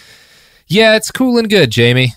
Yeah, it's cool and good, Jamie.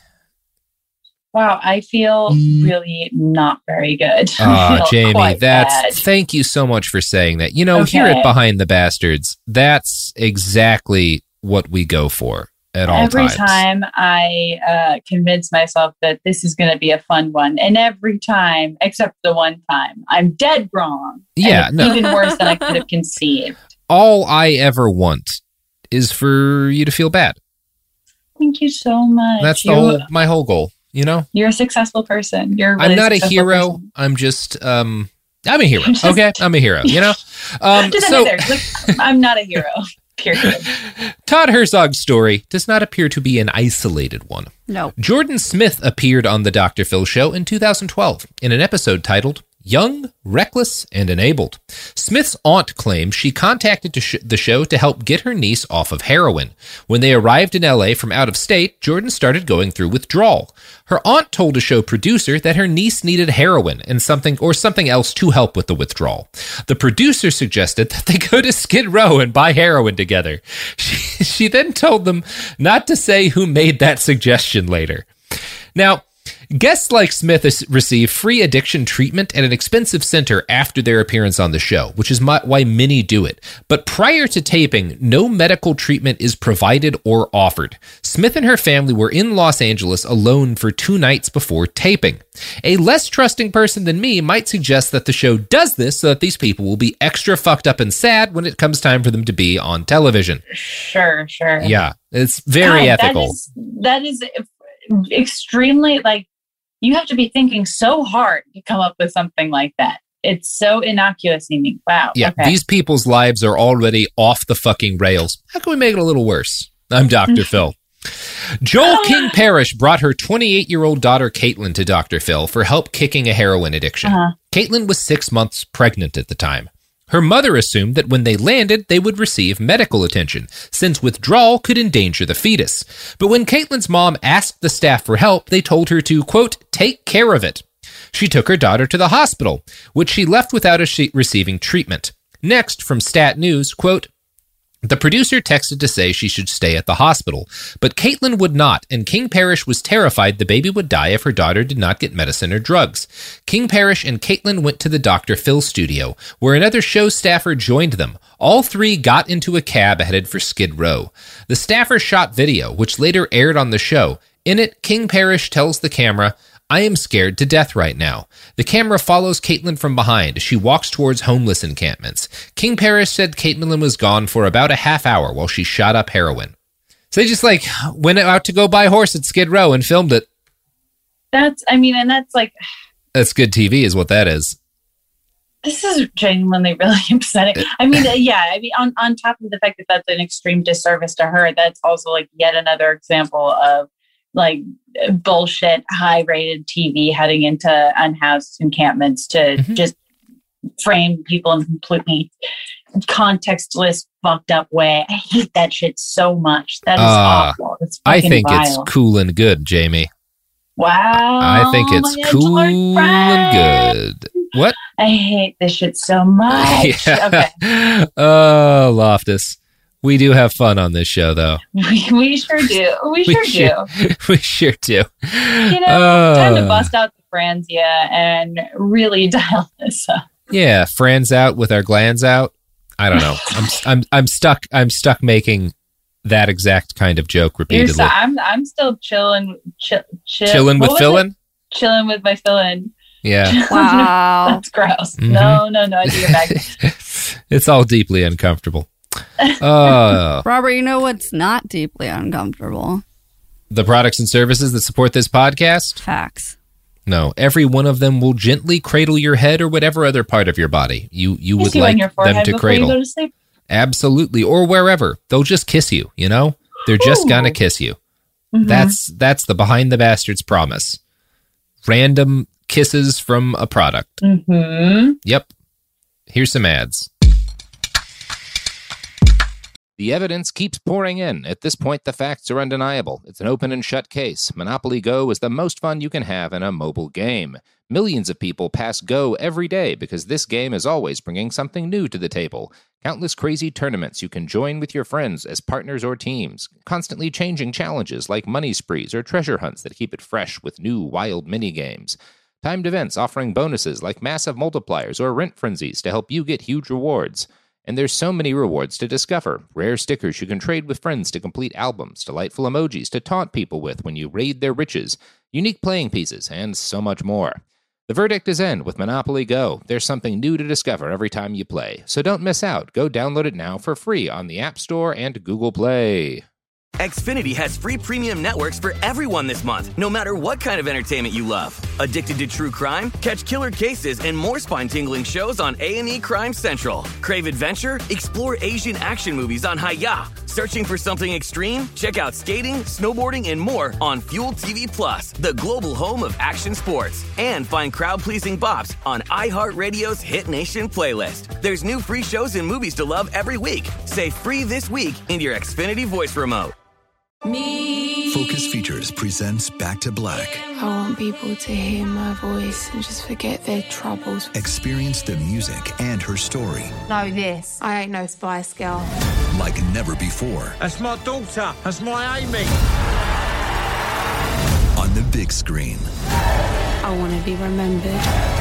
Wow, I feel really not very good. I Uh, feel Jamie, quite that's bad. thank you so much for saying that. You know, here Okay. at Behind the Bastards, that's exactly what we go for at all Every times. time I uh, convince myself that this is going to be a fun one, and every time, except the one time, I'm dead wrong. And Yeah, it's no. even worse than I could have conceived. All I ever want is for you to feel bad. Thank you so much. That's the You- whole my whole goal, you know? You're a successful person. You're. A really I'm not a successful hero. person. I'm just um I'm a hero. Just- Okay? I'm a hero, you know? Um Just so there. Like, I'm not a hero. Period. Todd Herzog's story does not appear to be an isolated one. No. Jordan Smith appeared on the Doctor Phil show in two thousand twelve in an episode titled Young, Reckless, and Enabled. Smith's aunt claims she contacted to sh- the show to help get her niece off of heroin. When they arrived in L A from out of state, Jordan started going through withdrawal. Her aunt told a show producer that her niece needed heroin and something or something else to help with the withdrawal. The producer suggested that they go to Skid Row and buy heroin together. She, she then told them not to say who made that suggestion later. Now, Guests like Smith receive free addiction treatment at an expensive center after their appearance on the show, which is my, why many do it. But prior to taping, no medical treatment is provided or offered. Smith and her family were in Los Angeles alone for two nights before taping. A less trusting person than me might suggest that the show does this so that these people will be extra fucked up and sad when it comes time for them to be on television. Sure, sure. Yeah, it's very God, ethical. That is, that is extremely, like, you have to be thinking so hard to come up with something like that. It's so innocuous. You think, wow. Yeah, okay. These people's lives are already off the fucking rails. How can we make it a little worse? I'm Doctor Phil. Joel King Parrish brought her twenty-eight-year-old daughter Caitlin to Doctor Phil for help kicking a heroin addiction. Uh-huh. Caitlin was six months pregnant at the time. Her mother assumed that when they landed, they would receive medical attention, since withdrawal could endanger the fetus. But when Caitlin's mom asked the staff for help, they told her to, quote, take care of it. She took her daughter to the hospital, which she left without a she- receiving treatment. Next, from Stat News, quote, the producer texted to say she should stay at the hospital, but Caitlin would not, and King Parrish was terrified the baby would die if her daughter did not get medicine or drugs. King Parrish and Caitlin went to the Doctor Phil studio, where another show staffer joined them. All three got into a cab headed for Skid Row. The staffer shot video, which later aired on the show. In it, King Parrish tells the camera, I am scared to death right now. The camera follows Caitlin from behind as she walks towards homeless encampments. King Parrish said Caitlin was gone for about a half hour while she shot up heroin. So they just like went out to go buy a horse at Skid Row and filmed it. That's, I mean, and that's like... That's good T V is what that is. This is genuinely really upsetting. I mean, yeah, I mean, on, on top of the fact that that's an extreme disservice to her, that's also like yet another example of like bullshit, high-rated T V heading into unhoused encampments to mm-hmm. just frame people in completely contextless, fucked up way. I hate that shit so much. That is uh, awful. It's I think vile. It's cool and good, Jamie. Wow. I think it's cool and good. What? I hate this shit so much. Yeah. Okay. Oh, Loftus. We do have fun on this show, though. We, we sure do. We, we sure, sure do. We sure do. You know, uh, time to bust out the Franzia and really dial this up. Yeah, Franz out with our glands out. I don't know. I'm I'm I'm stuck. I'm stuck making that exact kind of joke repeatedly. So, I'm I'm still chilling, chill, chill, chilling with fillin'. Chilling with my fill-in. Yeah. Wow. That's gross. Mm-hmm. No, no, no. I do your bag. It's all deeply uncomfortable. Uh, Robert, you know what's not deeply uncomfortable? The products and services that support this podcast? Facts. No, every one of them will gently cradle your head or whatever other part of your body you, you would like them to cradle. You go to sleep. Absolutely. Or wherever. They'll just kiss you, you know? They're just Ooh. gonna kiss you. Mm-hmm. That's that's the Behind the Bastards promise. Random kisses from a product. Mm-hmm. Yep. Here's some ads. The evidence keeps pouring in. At this point, the facts are undeniable. It's an open and shut case. Monopoly Go is the most fun you can have in a mobile game. Millions of people pass Go every day because this game is always bringing something new to the table. Countless crazy tournaments you can join with your friends as partners or teams. Constantly changing challenges like money sprees or treasure hunts that keep it fresh with new wild mini-games. Timed events offering bonuses like massive multipliers or rent frenzies to help you get huge rewards. And there's so many rewards to discover. Rare stickers you can trade with friends to complete albums, delightful emojis to taunt people with when you raid their riches, unique playing pieces, and so much more. The verdict is in with Monopoly Go. There's something new to discover every time you play. So don't miss out. Go download it now for free on the App Store and Google Play. Xfinity has free premium networks for everyone this month, no matter what kind of entertainment you love. Addicted to true crime? Catch killer cases and more spine-tingling shows on A and E Crime Central. Crave adventure? Explore Asian action movies on Hi-Ya. Searching for something extreme? Check out skating, snowboarding, and more on Fuel T V Plus, the global home of action sports. And find crowd-pleasing bops on iHeartRadio's Hit Nation playlist. There's new free shows and movies to love every week. Say free this week in your Xfinity voice remote. Me. Focus Features presents Back to Black. I want people to hear my voice and just forget their troubles. Experience the music and her story. Know this. I ain't no Spice Girl. Like never before. That's my daughter. That's my Amy. the big screen. I want to be remembered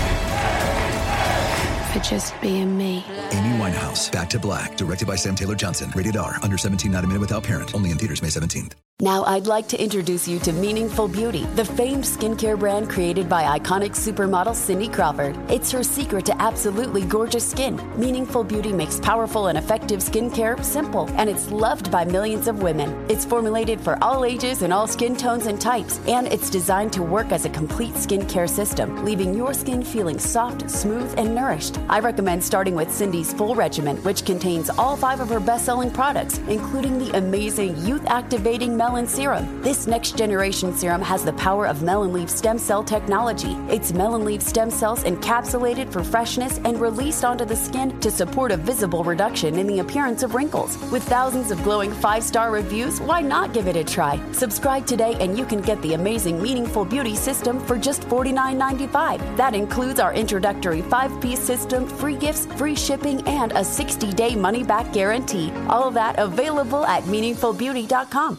for just being me. Amy Winehouse, Back to Black, directed by Sam Taylor Johnson. Rated R, under seventeen, not a minute without parent. Only in theaters May seventeenth. Now I'd like to introduce you to Meaningful Beauty, the famed skincare brand created by iconic supermodel Cindy Crawford. It's her secret to absolutely gorgeous skin. Meaningful Beauty makes powerful and effective skincare simple, and it's loved by millions of women. It's formulated for all ages and all skin tones and types, and it's designed to work as a complete skincare system, leaving your skin feeling soft, smooth, and nourished. I recommend starting with Cindy's full regimen, which contains all five of her best-selling products, including the amazing youth-activating Melon Serum. This next generation serum has the power of melon leaf stem cell technology. It's melon leaf stem cells encapsulated for freshness and released onto the skin to support a visible reduction in the appearance of wrinkles. With thousands of glowing five-star reviews, why not give it a try? Subscribe today and you can get the amazing Meaningful Beauty system for just forty-nine ninety-five. That includes our introductory five-piece system, free gifts, free shipping, and a sixty-day money-back guarantee. All of that available at meaningful beauty dot com.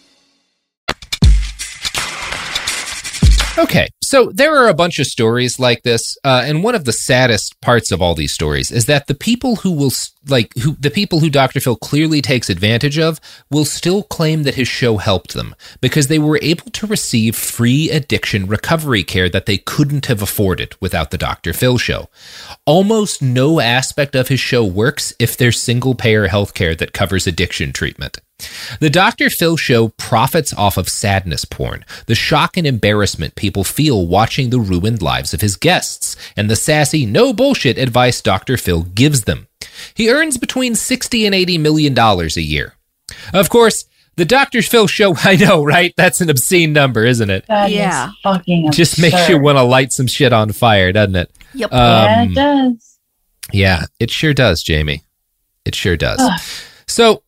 Okay, so there are a bunch of stories like this, uh, and one of the saddest parts of all these stories is that the people who will, like, who the people who Doctor Phil clearly takes advantage of will still claim that his show helped them because they were able to receive free addiction recovery care that they couldn't have afforded without the Doctor Phil show. Almost no aspect of his show works if there's single-payer healthcare that covers addiction treatment. The Doctor Phil show profits off of sadness porn, the shock and embarrassment people feel watching the ruined lives of his guests, and the sassy, no bullshit advice Doctor Phil gives them. He earns between sixty and eighty million dollars a year. Of course, the Doctor Phil show, I know, right? That's an obscene number, isn't it? That yeah. is fucking absurd. Just makes you want to light some shit on fire, doesn't it? Yep. Um, yeah, it does. Yeah, it sure does, Jamie. It sure does. Ugh. So,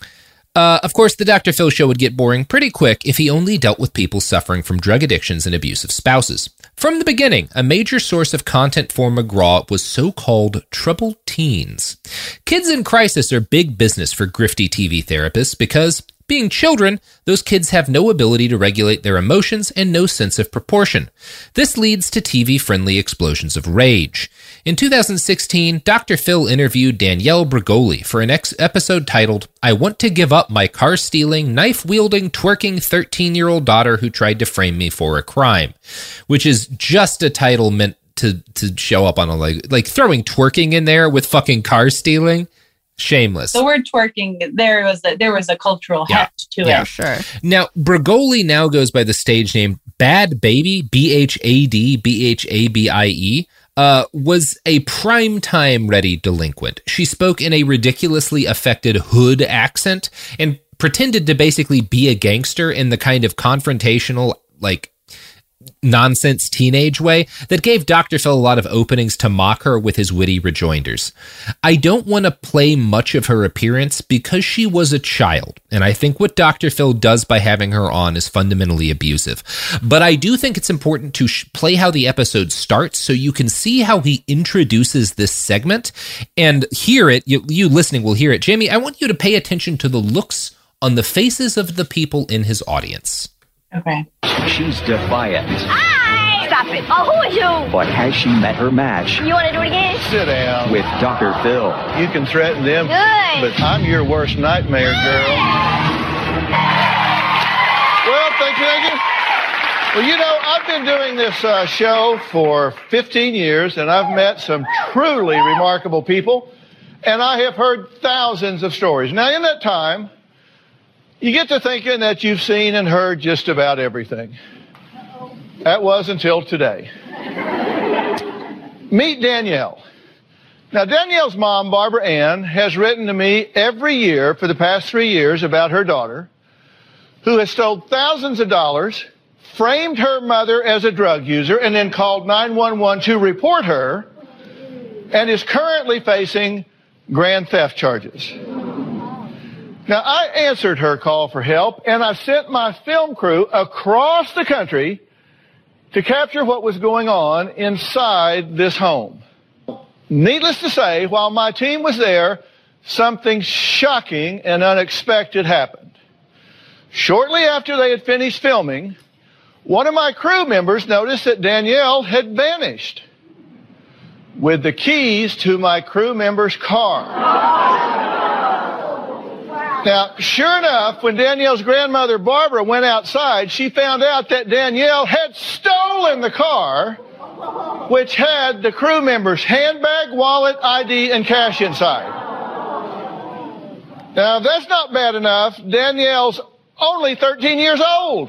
Uh, of course, the Doctor Phil show would get boring pretty quick if he only dealt with people suffering from drug addictions and abusive spouses. From the beginning, a major source of content for McGraw was so-called troubled teens. Kids in crisis are big business for grifty T V therapists because, being children, those kids have no ability to regulate their emotions and no sense of proportion. This leads to T V-friendly explosions of rage. In two thousand sixteen, Doctor Phil interviewed Danielle Bregoli for an ex- episode titled, I Want to Give Up My Car-Stealing, Knife-Wielding, Twerking thirteen-Year-Old Daughter Who Tried to Frame Me for a Crime, which is just a title meant to, to show up on a, like, like throwing twerking in there with fucking car-stealing. Shameless. The word twerking, there was a, there was a cultural Yeah. heft to Yeah. it. Sure. Now, Bregoli now goes by the stage name Bhad Bhabie, B H A D B H A B I E, uh, was a primetime ready delinquent. She spoke in a ridiculously affected hood accent and pretended to basically be a gangster in the kind of confrontational, like, nonsense teenage way that gave Doctor Phil a lot of openings to mock her with his witty rejoinders. I don't want to play much of her appearance because she was a child, and I think what Doctor Phil does by having her on is fundamentally abusive. But I do think it's important to sh- play how the episode starts so you can see how he introduces this segment and hear it. You, you listening will hear it. Jamie, I want you to pay attention to the looks on the faces of the people in his audience. Okay. She's defiant. Hi! Stop it. Oh, who are you? But has she met her match? You want to do it again? Sit down. With Doctor Phil. You can threaten them, Good. but I'm your worst nightmare, girl. Well, thank you, thank you. Well, you know, I've been doing this uh, show for fifteen years, and I've met some truly remarkable people, and I have heard thousands of stories. Now, in that time, you get to thinking that you've seen and heard just about everything. That was until today. Meet Danielle. Now, Danielle's mom, Barbara Ann, has written to me every year for the past three years about her daughter, who has stole thousands of dollars, framed her mother as a drug user, and then called nine one one to report her, and is currently facing grand theft charges. Now, I answered her call for help, and I sent my film crew across the country to capture what was going on inside this home. Needless to say, while my team was there, something shocking and unexpected happened. Shortly after they had finished filming, one of my crew members noticed that Danielle had vanished with the keys to my crew member's car. Now, sure enough, when Danielle's grandmother, Barbara, went outside, she found out that Danielle had stolen the car, which had the crew member's handbag, wallet, I D, and cash inside. Now, if that's not bad enough, Danielle's only thirteen years old.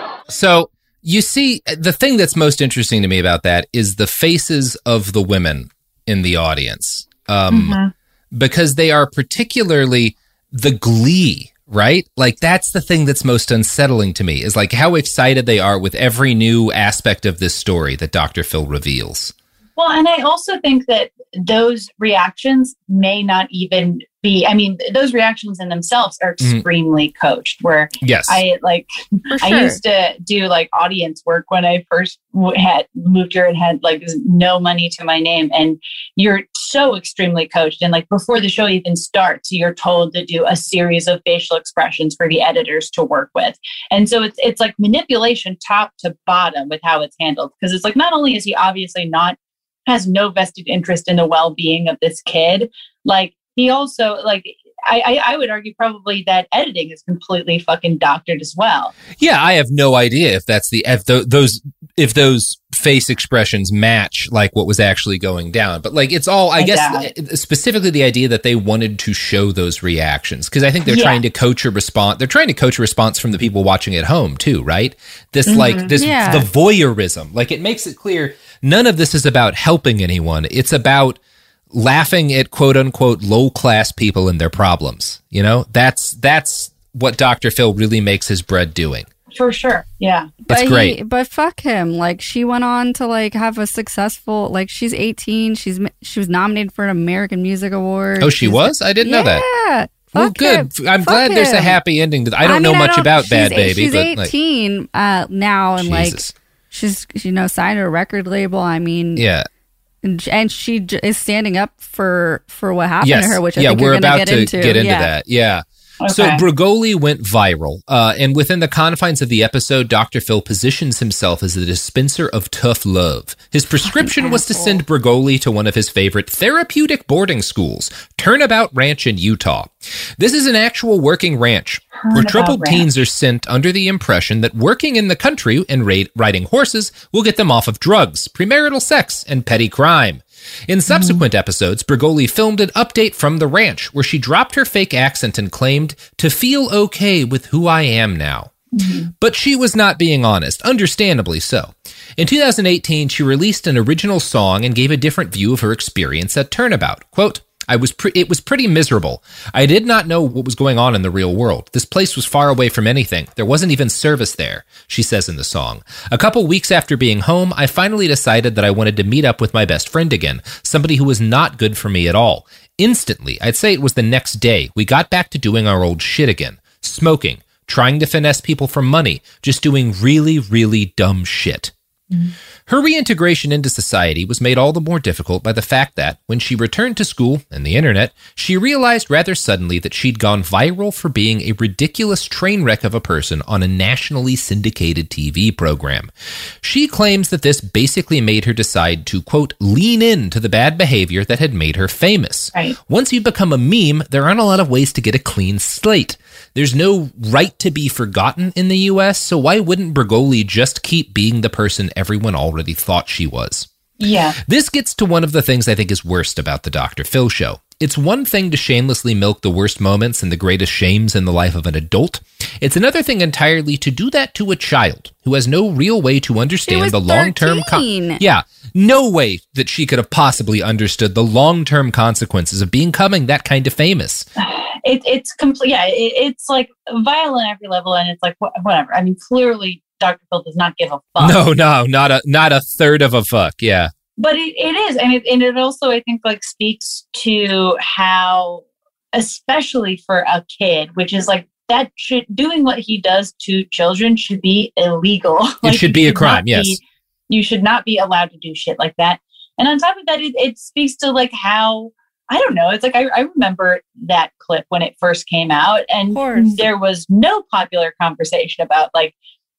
So you see, the thing that's most interesting to me about that is the faces of the women in the audience, um, mm-hmm. because they are particularly the glee, right? Like, that's the thing that's most unsettling to me, is like how excited they are with every new aspect of this story that Doctor Phil reveals. Well, and I also think that those reactions may not even be, I mean, those reactions in themselves are extremely mm. coached, where yes. I like, sure. I used to do like audience work when I first w- had moved here and had like no money to my name. And you're so extremely coached. And like before the show even starts, you're told to do a series of facial expressions for the editors to work with. And so it's, it's like manipulation top to bottom with how it's handled. Because it's like, not only is he obviously not, has no vested interest in the well-being of this kid, like, he also, like, I, I, I would argue probably that editing is completely fucking doctored as well. Yeah, I have no idea if that's the if the, those if those face expressions match like what was actually going down. But like, it's all I, I guess doubt. specifically the idea that they wanted to show those reactions, because I think they're yeah. trying to coach a response. They're trying to coach a response from the people watching at home too, right? This mm-hmm. like this yeah. the voyeurism. Like, it makes it clear none of this is about helping anyone. It's about laughing at quote unquote low class people and their problems. You know, that's that's what Doctor Phil really makes his bread doing. For sure. Yeah. That's but great. He, but fuck him. Like, she went on to like have a successful, like, she's eighteen. She's she was nominated for an American Music Award. Oh, she she's, was? I didn't yeah, know that. Yeah. Well, good. Him. I'm fuck glad him. there's a happy ending. I don't I mean, know much don't, about Bad Baby. She's but eighteen like, uh, now, and Jesus. like, she's, you know, signed to a record label. I mean, yeah. And, and she j- is standing up for, for what happened yes. to her, which I yeah, think we're you're going about to get to into. get into yeah. that. Yeah. Okay. So Bregoli went viral, uh, and within the confines of the episode, Doctor Phil positions himself as the dispenser of tough love. His prescription was to send Bregoli to one of his favorite therapeutic boarding schools, Turnabout Ranch in Utah. This is an actual working ranch where troubled teens are sent under the impression that working in the country and ra- riding horses will get them off of drugs, premarital sex, and petty crime. In subsequent mm. episodes, Bregoli filmed an update from the ranch where she dropped her fake accent and claimed to feel okay with who I am now. Mm-hmm. But she was not being honest, understandably so. In two thousand eighteen, she released an original song and gave a different view of her experience at Turnabout. Quote, I was pre- it was pretty miserable. I did not know what was going on in the real world. This place was far away from anything. There wasn't even service there, she says in the song. A couple weeks after being home, I finally decided that I wanted to meet up with my best friend again, somebody who was not good for me at all. Instantly, I'd say it was the next day, we got back to doing our old shit again. Smoking, trying to finesse people for money, just doing really, really dumb shit. Mm-hmm. Her reintegration into society was made all the more difficult by the fact that, when she returned to school and the internet, she realized rather suddenly that she'd gone viral for being a ridiculous train wreck of a person on a nationally syndicated T V program. She claims that this basically made her decide to, quote, lean into the bad behavior that had made her famous. Right. Once you become a meme, there aren't a lot of ways to get a clean slate. There's no right to be forgotten in the U S, so why wouldn't Bregoli just keep being the person everyone already thought she was? Yeah. This gets to one of the things I think is worst about the Doctor Phil show. It's one thing to shamelessly milk the worst moments and the greatest shames in the life of an adult. It's another thing entirely to do that to a child who has no real way to understand the long-term... Con- yeah, no way that she could have possibly understood the long-term consequences of becoming that kind of famous. It, it's complete. Yeah, it, it's like vile on every level, and it's like wh- whatever. I mean, clearly, Doctor Phil does not give a fuck. No, no, not a not a third of a fuck. Yeah, but it, it is, and it and it also, I think, like speaks to how, especially for a kid, which is like that should doing what he does to children should be illegal. Like, it should be a crime. Yes, be, you should not be allowed to do shit like that. And on top of that, it, it speaks to like how. I don't know. It's like, I, I remember that clip when it first came out, and there was no popular conversation about like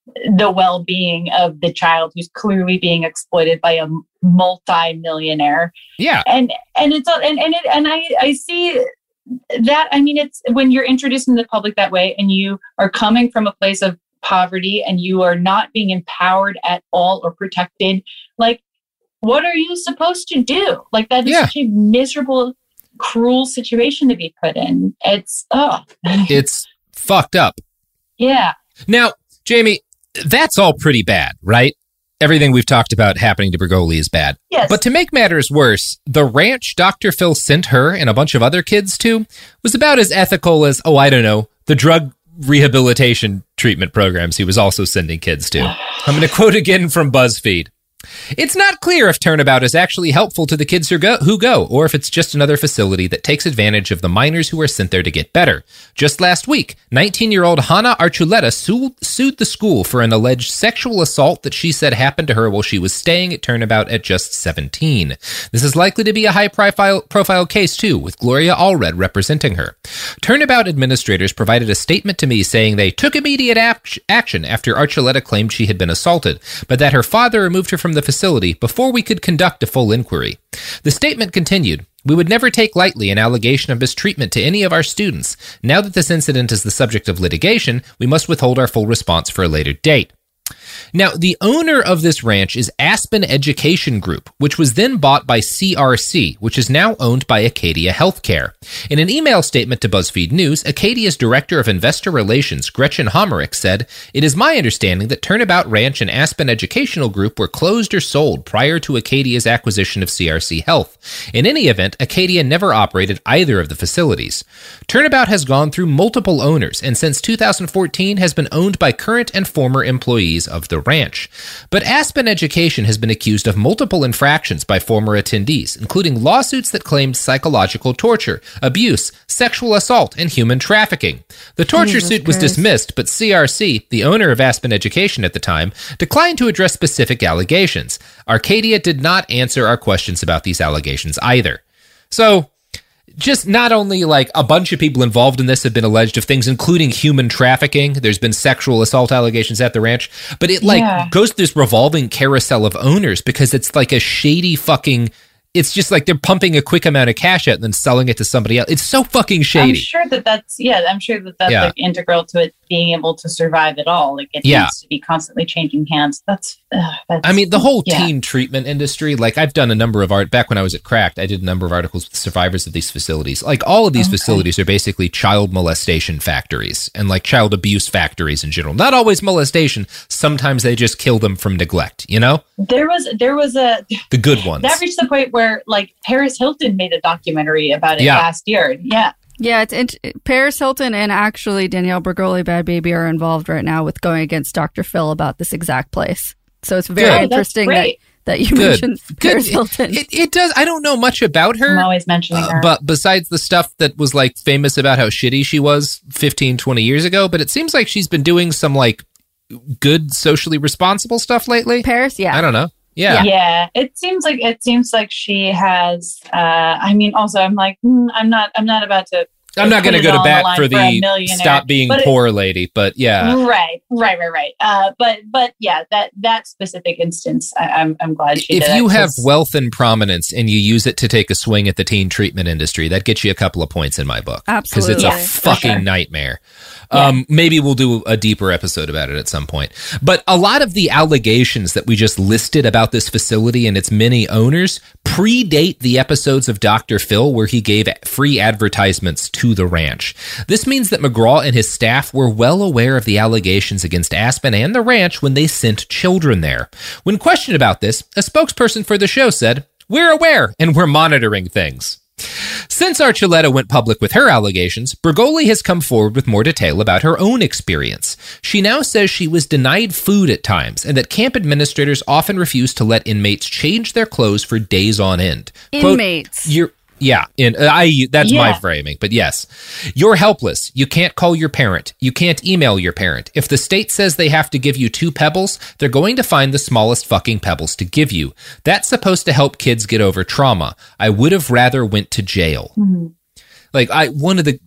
the well-being of the child who's clearly being exploited by a multi-millionaire. Yeah. And and it's and and it and I I see that. I mean, it's when you're introducing the public that way and you are coming from a place of poverty and you are not being empowered at all or protected, like, what are you supposed to do? Like, that is yeah. such a miserable, cruel situation to be put in. It's oh it's fucked up. Yeah. Now, Jamie, that's all pretty bad, right? Everything we've talked about happening to Bregoli is bad. Yes. But to make matters worse, the ranch Doctor Phil sent her and a bunch of other kids to was about as ethical as, oh, I don't know, the drug rehabilitation treatment programs he was also sending kids to. I'm going to quote again from BuzzFeed. It's not clear if Turnabout is actually helpful to the kids who go, who go, or if it's just another facility that takes advantage of the minors who are sent there to get better. Just last week, nineteen-year-old Hannah Archuleta sued, sued the school for an alleged sexual assault that she said happened to her while she was staying at Turnabout at just seventeen. This is likely to be a high-profile profile case, too, with Gloria Allred representing her. Turnabout administrators provided a statement to me saying they took immediate ap- action after Archuleta claimed she had been assaulted, but that her father removed her from the facility before we could conduct a full inquiry. The statement continued, "We would never take lightly an allegation of mistreatment to any of our students. Now that this incident is the subject of litigation, we must withhold our full response for a later date." Now, the owner of this ranch is Aspen Education Group, which was then bought by C R C, which is now owned by Acadia Healthcare. In an email statement to BuzzFeed News, Acadia's Director of Investor Relations, Gretchen Homerick, said, "It is my understanding that Turnabout Ranch and Aspen Educational Group were closed or sold prior to Acadia's acquisition of C R C Health. In any event, Acadia never operated either of the facilities. Turnabout has gone through multiple owners, and since two thousand fourteen has been owned by current and former employees of the ranch. But Aspen Education has been accused of multiple infractions by former attendees, including lawsuits that claimed psychological torture, abuse, sexual assault, and human trafficking. The torture Jesus suit was Christ. dismissed, but C R C, the owner of Aspen Education at the time, declined to address specific allegations. Arcadia did not answer our questions about these allegations either. So, just not only like a bunch of people involved in this have been alleged of things, including human trafficking. There's been sexual assault allegations at the ranch, but it like yeah. goes through this revolving carousel of owners because it's like a shady fucking, it's just like they're pumping a quick amount of cash out and then selling it to somebody else. It's so fucking shady. I'm sure that that's, yeah, I'm sure that that's yeah. like integral to it being able to survive at all. Like it yeah. needs to be constantly changing hands. That's, uh, that's I mean, the whole yeah. teen treatment industry, like I've done a number of art, back when I was at Cracked, I did a number of articles with survivors of these facilities. Like all of these okay. facilities are basically child molestation factories and like child abuse factories in general. Not always molestation. Sometimes they just kill them from neglect, you know? There was, there was a... The good ones. That reached the point where like Paris Hilton made a documentary about it yeah. last year. Yeah. Yeah, it's int- Paris Hilton and actually Danielle Bregoli, Bad Baby, are involved right now with going against Doctor Phil about this exact place. So it's very Good. interesting oh, that, that you Good. mentioned Paris Good. Hilton. It, it, it does. I don't know much about her. I'm always mentioning her. Uh, but besides the stuff that was like famous about how shitty she was fifteen, twenty years ago, but it seems like she's been doing some like good socially responsible stuff lately. Paris, yeah. I don't know. Yeah. Yeah. It seems like it seems like she has uh I mean also I'm like mm, I'm not I'm not about to I'm not going to go to bat for the, for stop being but poor it, lady, but yeah. Right, right, right, right. Uh, but but yeah, that that specific instance, I, I'm I'm glad she if did you it, have wealth and prominence and you use it to take a swing at the teen treatment industry, that gets you a couple of points in my book. Absolutely. Because it's a fucking sure. nightmare. Yeah. Um, maybe we'll do a deeper episode about it at some point. But a lot of the allegations that we just listed about this facility and its many owners predate the episodes of Doctor Phil where he gave free advertisements to the ranch. This means that McGraw and his staff were well aware of the allegations against Aspen and the ranch when they sent children there. When questioned about this, a spokesperson for the show said, "We're aware and we're monitoring things." Since Archuleta went public with her allegations, Bregoli has come forward with more detail about her own experience. She now says she was denied food at times and that camp administrators often refuse to let inmates change their clothes for days on end. Inmates. Quote, You're Yeah, in, uh, I that's yeah. my framing, but yes. "You're helpless. You can't call your parent. You can't email your parent. If the state says they have to give you two pebbles, they're going to find the smallest fucking pebbles to give you. That's supposed to help kids get over trauma. I would have rather went to jail." Mm-hmm. Like, I one of the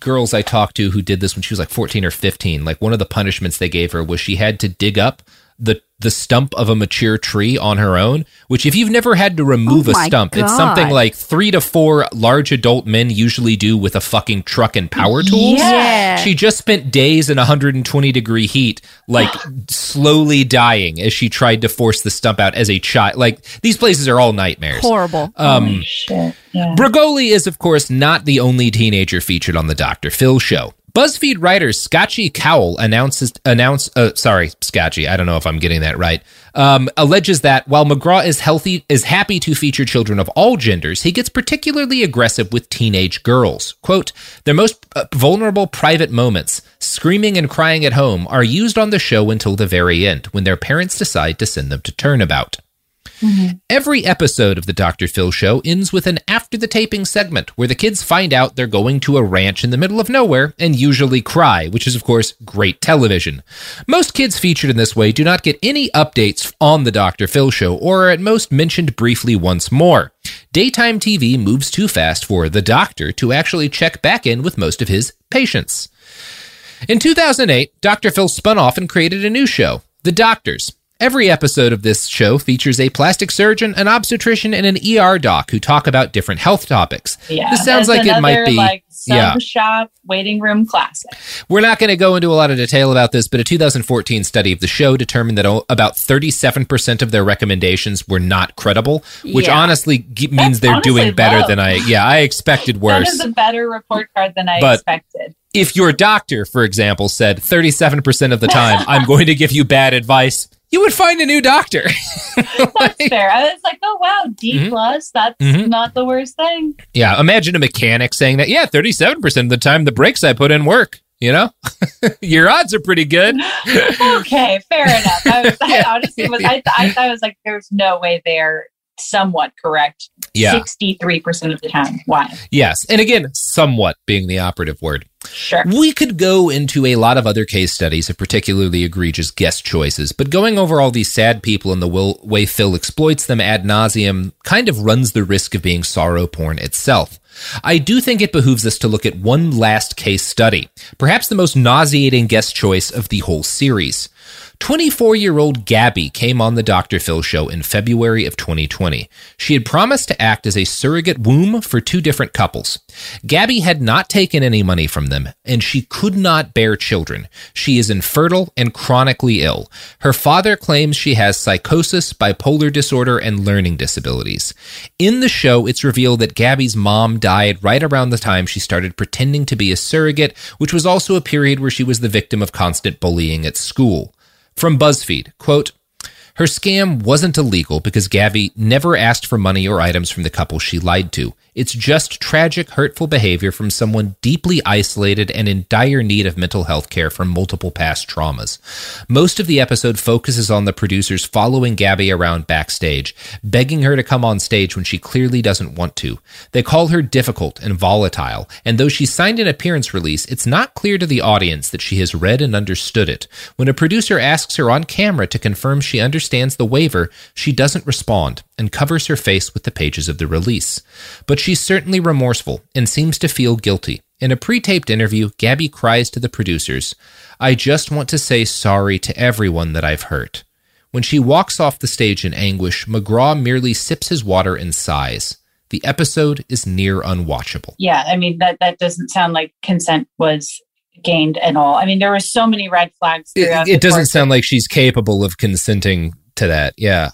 girls I talked to who did this when she was like fourteen or fifteen, like one of the punishments they gave her was she had to dig up the the stump of a mature tree on her own, which if you've never had to remove Oh a my stump, God. it's something like three to four large adult men usually do with a fucking truck and power tools. Yeah. She just spent days in one hundred twenty degree heat, like slowly dying as she tried to force the stump out as a child. Like, these places are all nightmares. Horrible. Um, Shit. Yeah. Brigoli is, of course, not the only teenager featured on the Doctor Phil show. BuzzFeed writer Scotchy Cowell announces, announce, uh, sorry, Scotchy, I don't know if I'm getting that right, um, alleges that while McGraw is healthy, is happy to feature children of all genders, he gets particularly aggressive with teenage girls. Quote, their most uh, vulnerable private moments, screaming and crying at home, are used on the show until the very end, when their parents decide to send them to Turnabout. Mm-hmm. Every episode of the Doctor Phil show ends with an after the taping segment where the kids find out they're going to a ranch in the middle of nowhere and usually cry, which is, of course, great television. Most kids featured in this way do not get any updates on the Doctor Phil show or are at most mentioned briefly once more. Daytime T V moves too fast for the Doctor to actually check back in with most of his patients. In two thousand eight, Doctor Phil spun off and created a new show, The Doctors. Every episode of this show features a plastic surgeon, an obstetrician, and an E R doc who talk about different health topics. Yeah, this sounds like another, it might be like sub yeah. shop waiting room classic. We're not going to go into a lot of detail about this, but a two thousand fourteen study of the show determined that o- about thirty-seven percent of their recommendations were not credible, which Yeah. honestly g- means That's they're honestly doing better low. than I. Yeah, I expected That worse. is a better report card than I But- expected. If your doctor, for example, said thirty-seven percent of the time, I'm going to give you bad advice, you would find a new doctor. That's fair. I was like, oh wow, D plus. That's Mhm. not the worst thing. Yeah, imagine a mechanic saying that, yeah, thirty-seven percent of the time the brakes I put in work, you know? Your odds are pretty good. Okay, fair enough. I, was, I honestly was. I, I thought I was like, there's no way they're somewhat correct. Yeah. sixty-three percent of the time. Why? Yes, and again, somewhat being the operative word. Sure. We could go into a lot of other case studies of particularly egregious guest choices, but going over all these sad people and the will, way Phil exploits them ad nauseum kind of runs the risk of being sorrow porn itself. I do think it behooves us to look at one last case study, perhaps the most nauseating guest choice of the whole series. twenty-four-year-old Gabby came on the Doctor Phil show in February of twenty twenty. She had promised to act as a surrogate womb for two different couples. Gabby had not taken any money from them, and she could not bear children. She is infertile and chronically ill. Her father claims she has psychosis, bipolar disorder, and learning disabilities. In the show, it's revealed that Gabby's mom died right around the time she started pretending to be a surrogate, which was also a period where she was the victim of constant bullying at school. From BuzzFeed, quote, her scam wasn't illegal because Gabby never asked for money or items from the couple she lied to. It's just tragic, hurtful behavior from someone deeply isolated and in dire need of mental health care from multiple past traumas. Most of the episode focuses on the producers following Gabby around backstage, begging her to come on stage when she clearly doesn't want to. They call her difficult and volatile, and though she signed an appearance release, it's not clear to the audience that she has read and understood it. When a producer asks her on camera to confirm she understands the waiver, she doesn't respond and covers her face with the pages of the release. But she's certainly remorseful and seems to feel guilty. In a pre-taped interview, Gabby cries to the producers, I just want to say sorry to everyone that I've hurt. When she walks off the stage in anguish, McGraw merely sips his water and sighs. The episode is near unwatchable. Yeah, I mean, that, that doesn't sound like consent was gained at all. I mean, there were so many red flags throughout. It, it the doesn't course sound like she's capable of consenting to that. Yeah.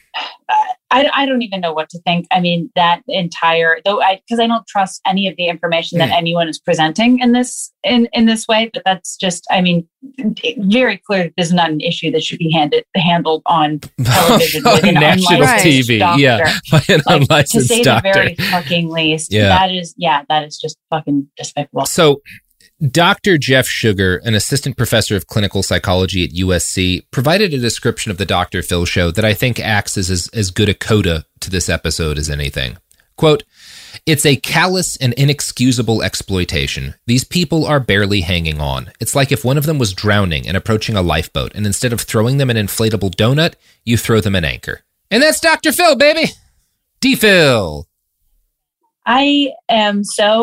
I, I don't even know what to think. I mean, that entire, though, I because I don't trust any of the information that Mm. anyone is presenting in this in, in this way. But that's just, I mean, it, very clear. This is not an issue that should be handed handled on television with an National unlicensed T V, doctor. yeah, by an Like, unlicensed to say doctor. the very fucking least. Yeah. That is, yeah, that is just fucking despicable. So, Doctor Jeff Sugar, an assistant professor of clinical psychology at U S C, provided a description of the Doctor Phil show that I think acts as, as, as good a coda to this episode as anything. Quote, it's a callous and inexcusable exploitation. These people are barely hanging on. It's like if one of them was drowning and approaching a lifeboat, and instead of throwing them an inflatable donut, you throw them an anchor. And that's Doctor Phil, baby! D-Phil! I am so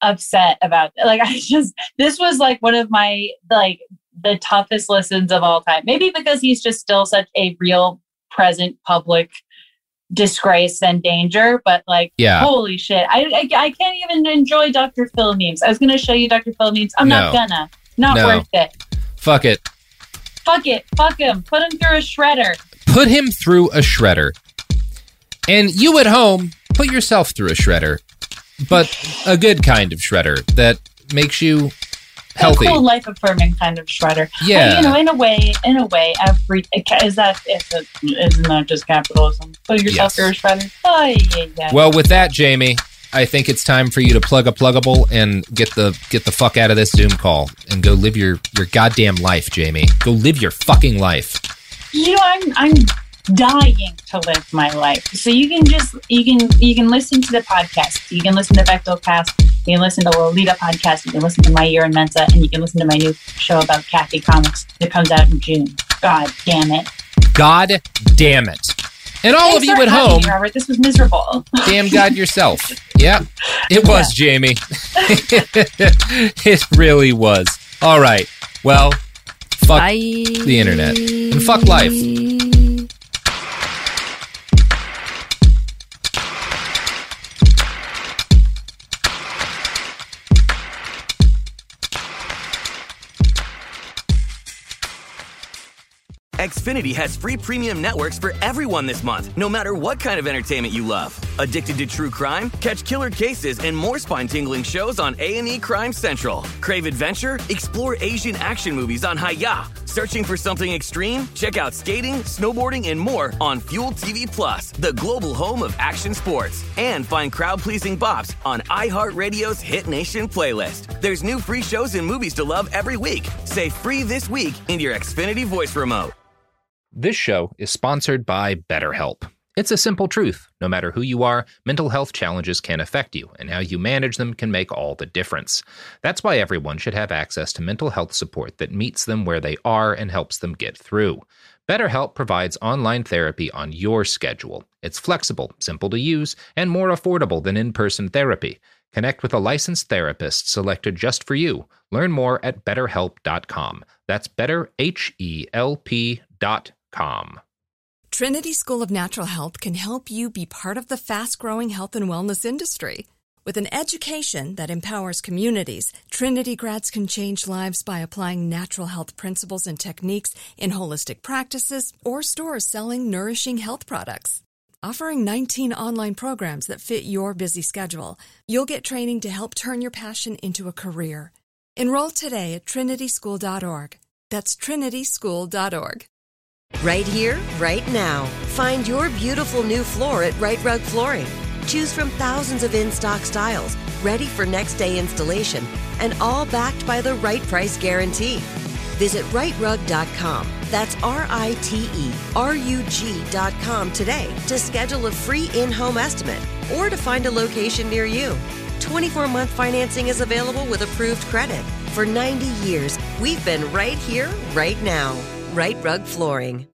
upset about it. Like, I just, this was like one of my, like, the toughest listens of all time. Maybe because he's just still such a real present public disgrace and danger, but like, yeah. holy shit. I, I I can't even enjoy Doctor Phil memes. I was going to show you Doctor Phil memes. I'm no. not gonna. Not no. worth it. Fuck it. Fuck it. Fuck him. Put him through a shredder. Put him through a shredder. And you at home, put yourself through a shredder. But a good kind of shredder that makes you healthy. A cool, life-affirming kind of shredder. Yeah. But, you know, in a way, in a way, every is that it's a, isn't that just capitalism? Put yourself Yes. through a shredder. Oh, yeah, yeah. Well, with that, Jamie, I think it's time for you to plug a pluggable and get the get the fuck out of this Zoom call and go live your, your goddamn life, Jamie. Go live your fucking life. You know, I'm I'm dying to live my life. So you can just you can you can listen to the podcast. You can listen to Vectocast. You can listen to Lolita podcast. You can listen to My Year in Mensa, and you can listen to my new show about Kathy Comics that comes out in June. God damn it! God damn it! And all Thanks of you for at having home, me, Robert. This was miserable. damn God yourself. Yeah, it was, Yeah. Jamie. It really was. All right. Well, fuck Bye. the internet and fuck life. Xfinity has free premium networks for everyone this month, no matter what kind of entertainment you love. Addicted to true crime? Catch killer cases and more spine-tingling shows on A and E Crime Central. Crave adventure? Explore Asian action movies on Hi-Ya. Searching for something extreme? Check out skating, snowboarding, and more on Fuel T V Plus, the global home of action sports. And find crowd-pleasing bops on iHeartRadio's Hit Nation playlist. There's new free shows and movies to love every week. Say free this week in your Xfinity voice remote. This show is sponsored by BetterHelp. It's a simple truth. No matter who you are, mental health challenges can affect you, and how you manage them can make all the difference. That's why everyone should have access to mental health support that meets them where they are and helps them get through. BetterHelp provides online therapy on your schedule. It's flexible, simple to use, and more affordable than in-person therapy. Connect with a licensed therapist selected just for you. Learn more at better help dot com. That's better H E L P dot com. Trinity School of Natural Health can help you be part of the fast-growing health and wellness industry. With an education that empowers communities, Trinity grads can change lives by applying natural health principles and techniques in holistic practices or stores selling nourishing health products. Offering nineteen online programs that fit your busy schedule, you'll get training to help turn your passion into a career. Enroll today at trinity school dot org. That's trinity school dot org. Right here, right now. Find your beautiful new floor at Right Rug Flooring. Choose from thousands of in-stock styles, ready for next day installation, and all backed by the right price guarantee. Visit right rug dot com. That's R I T E R U G dot com today to schedule a free in-home estimate or to find a location near you. twenty-four month financing is available with approved credit. For ninety years, we've been right here, right now. Right Rug Flooring.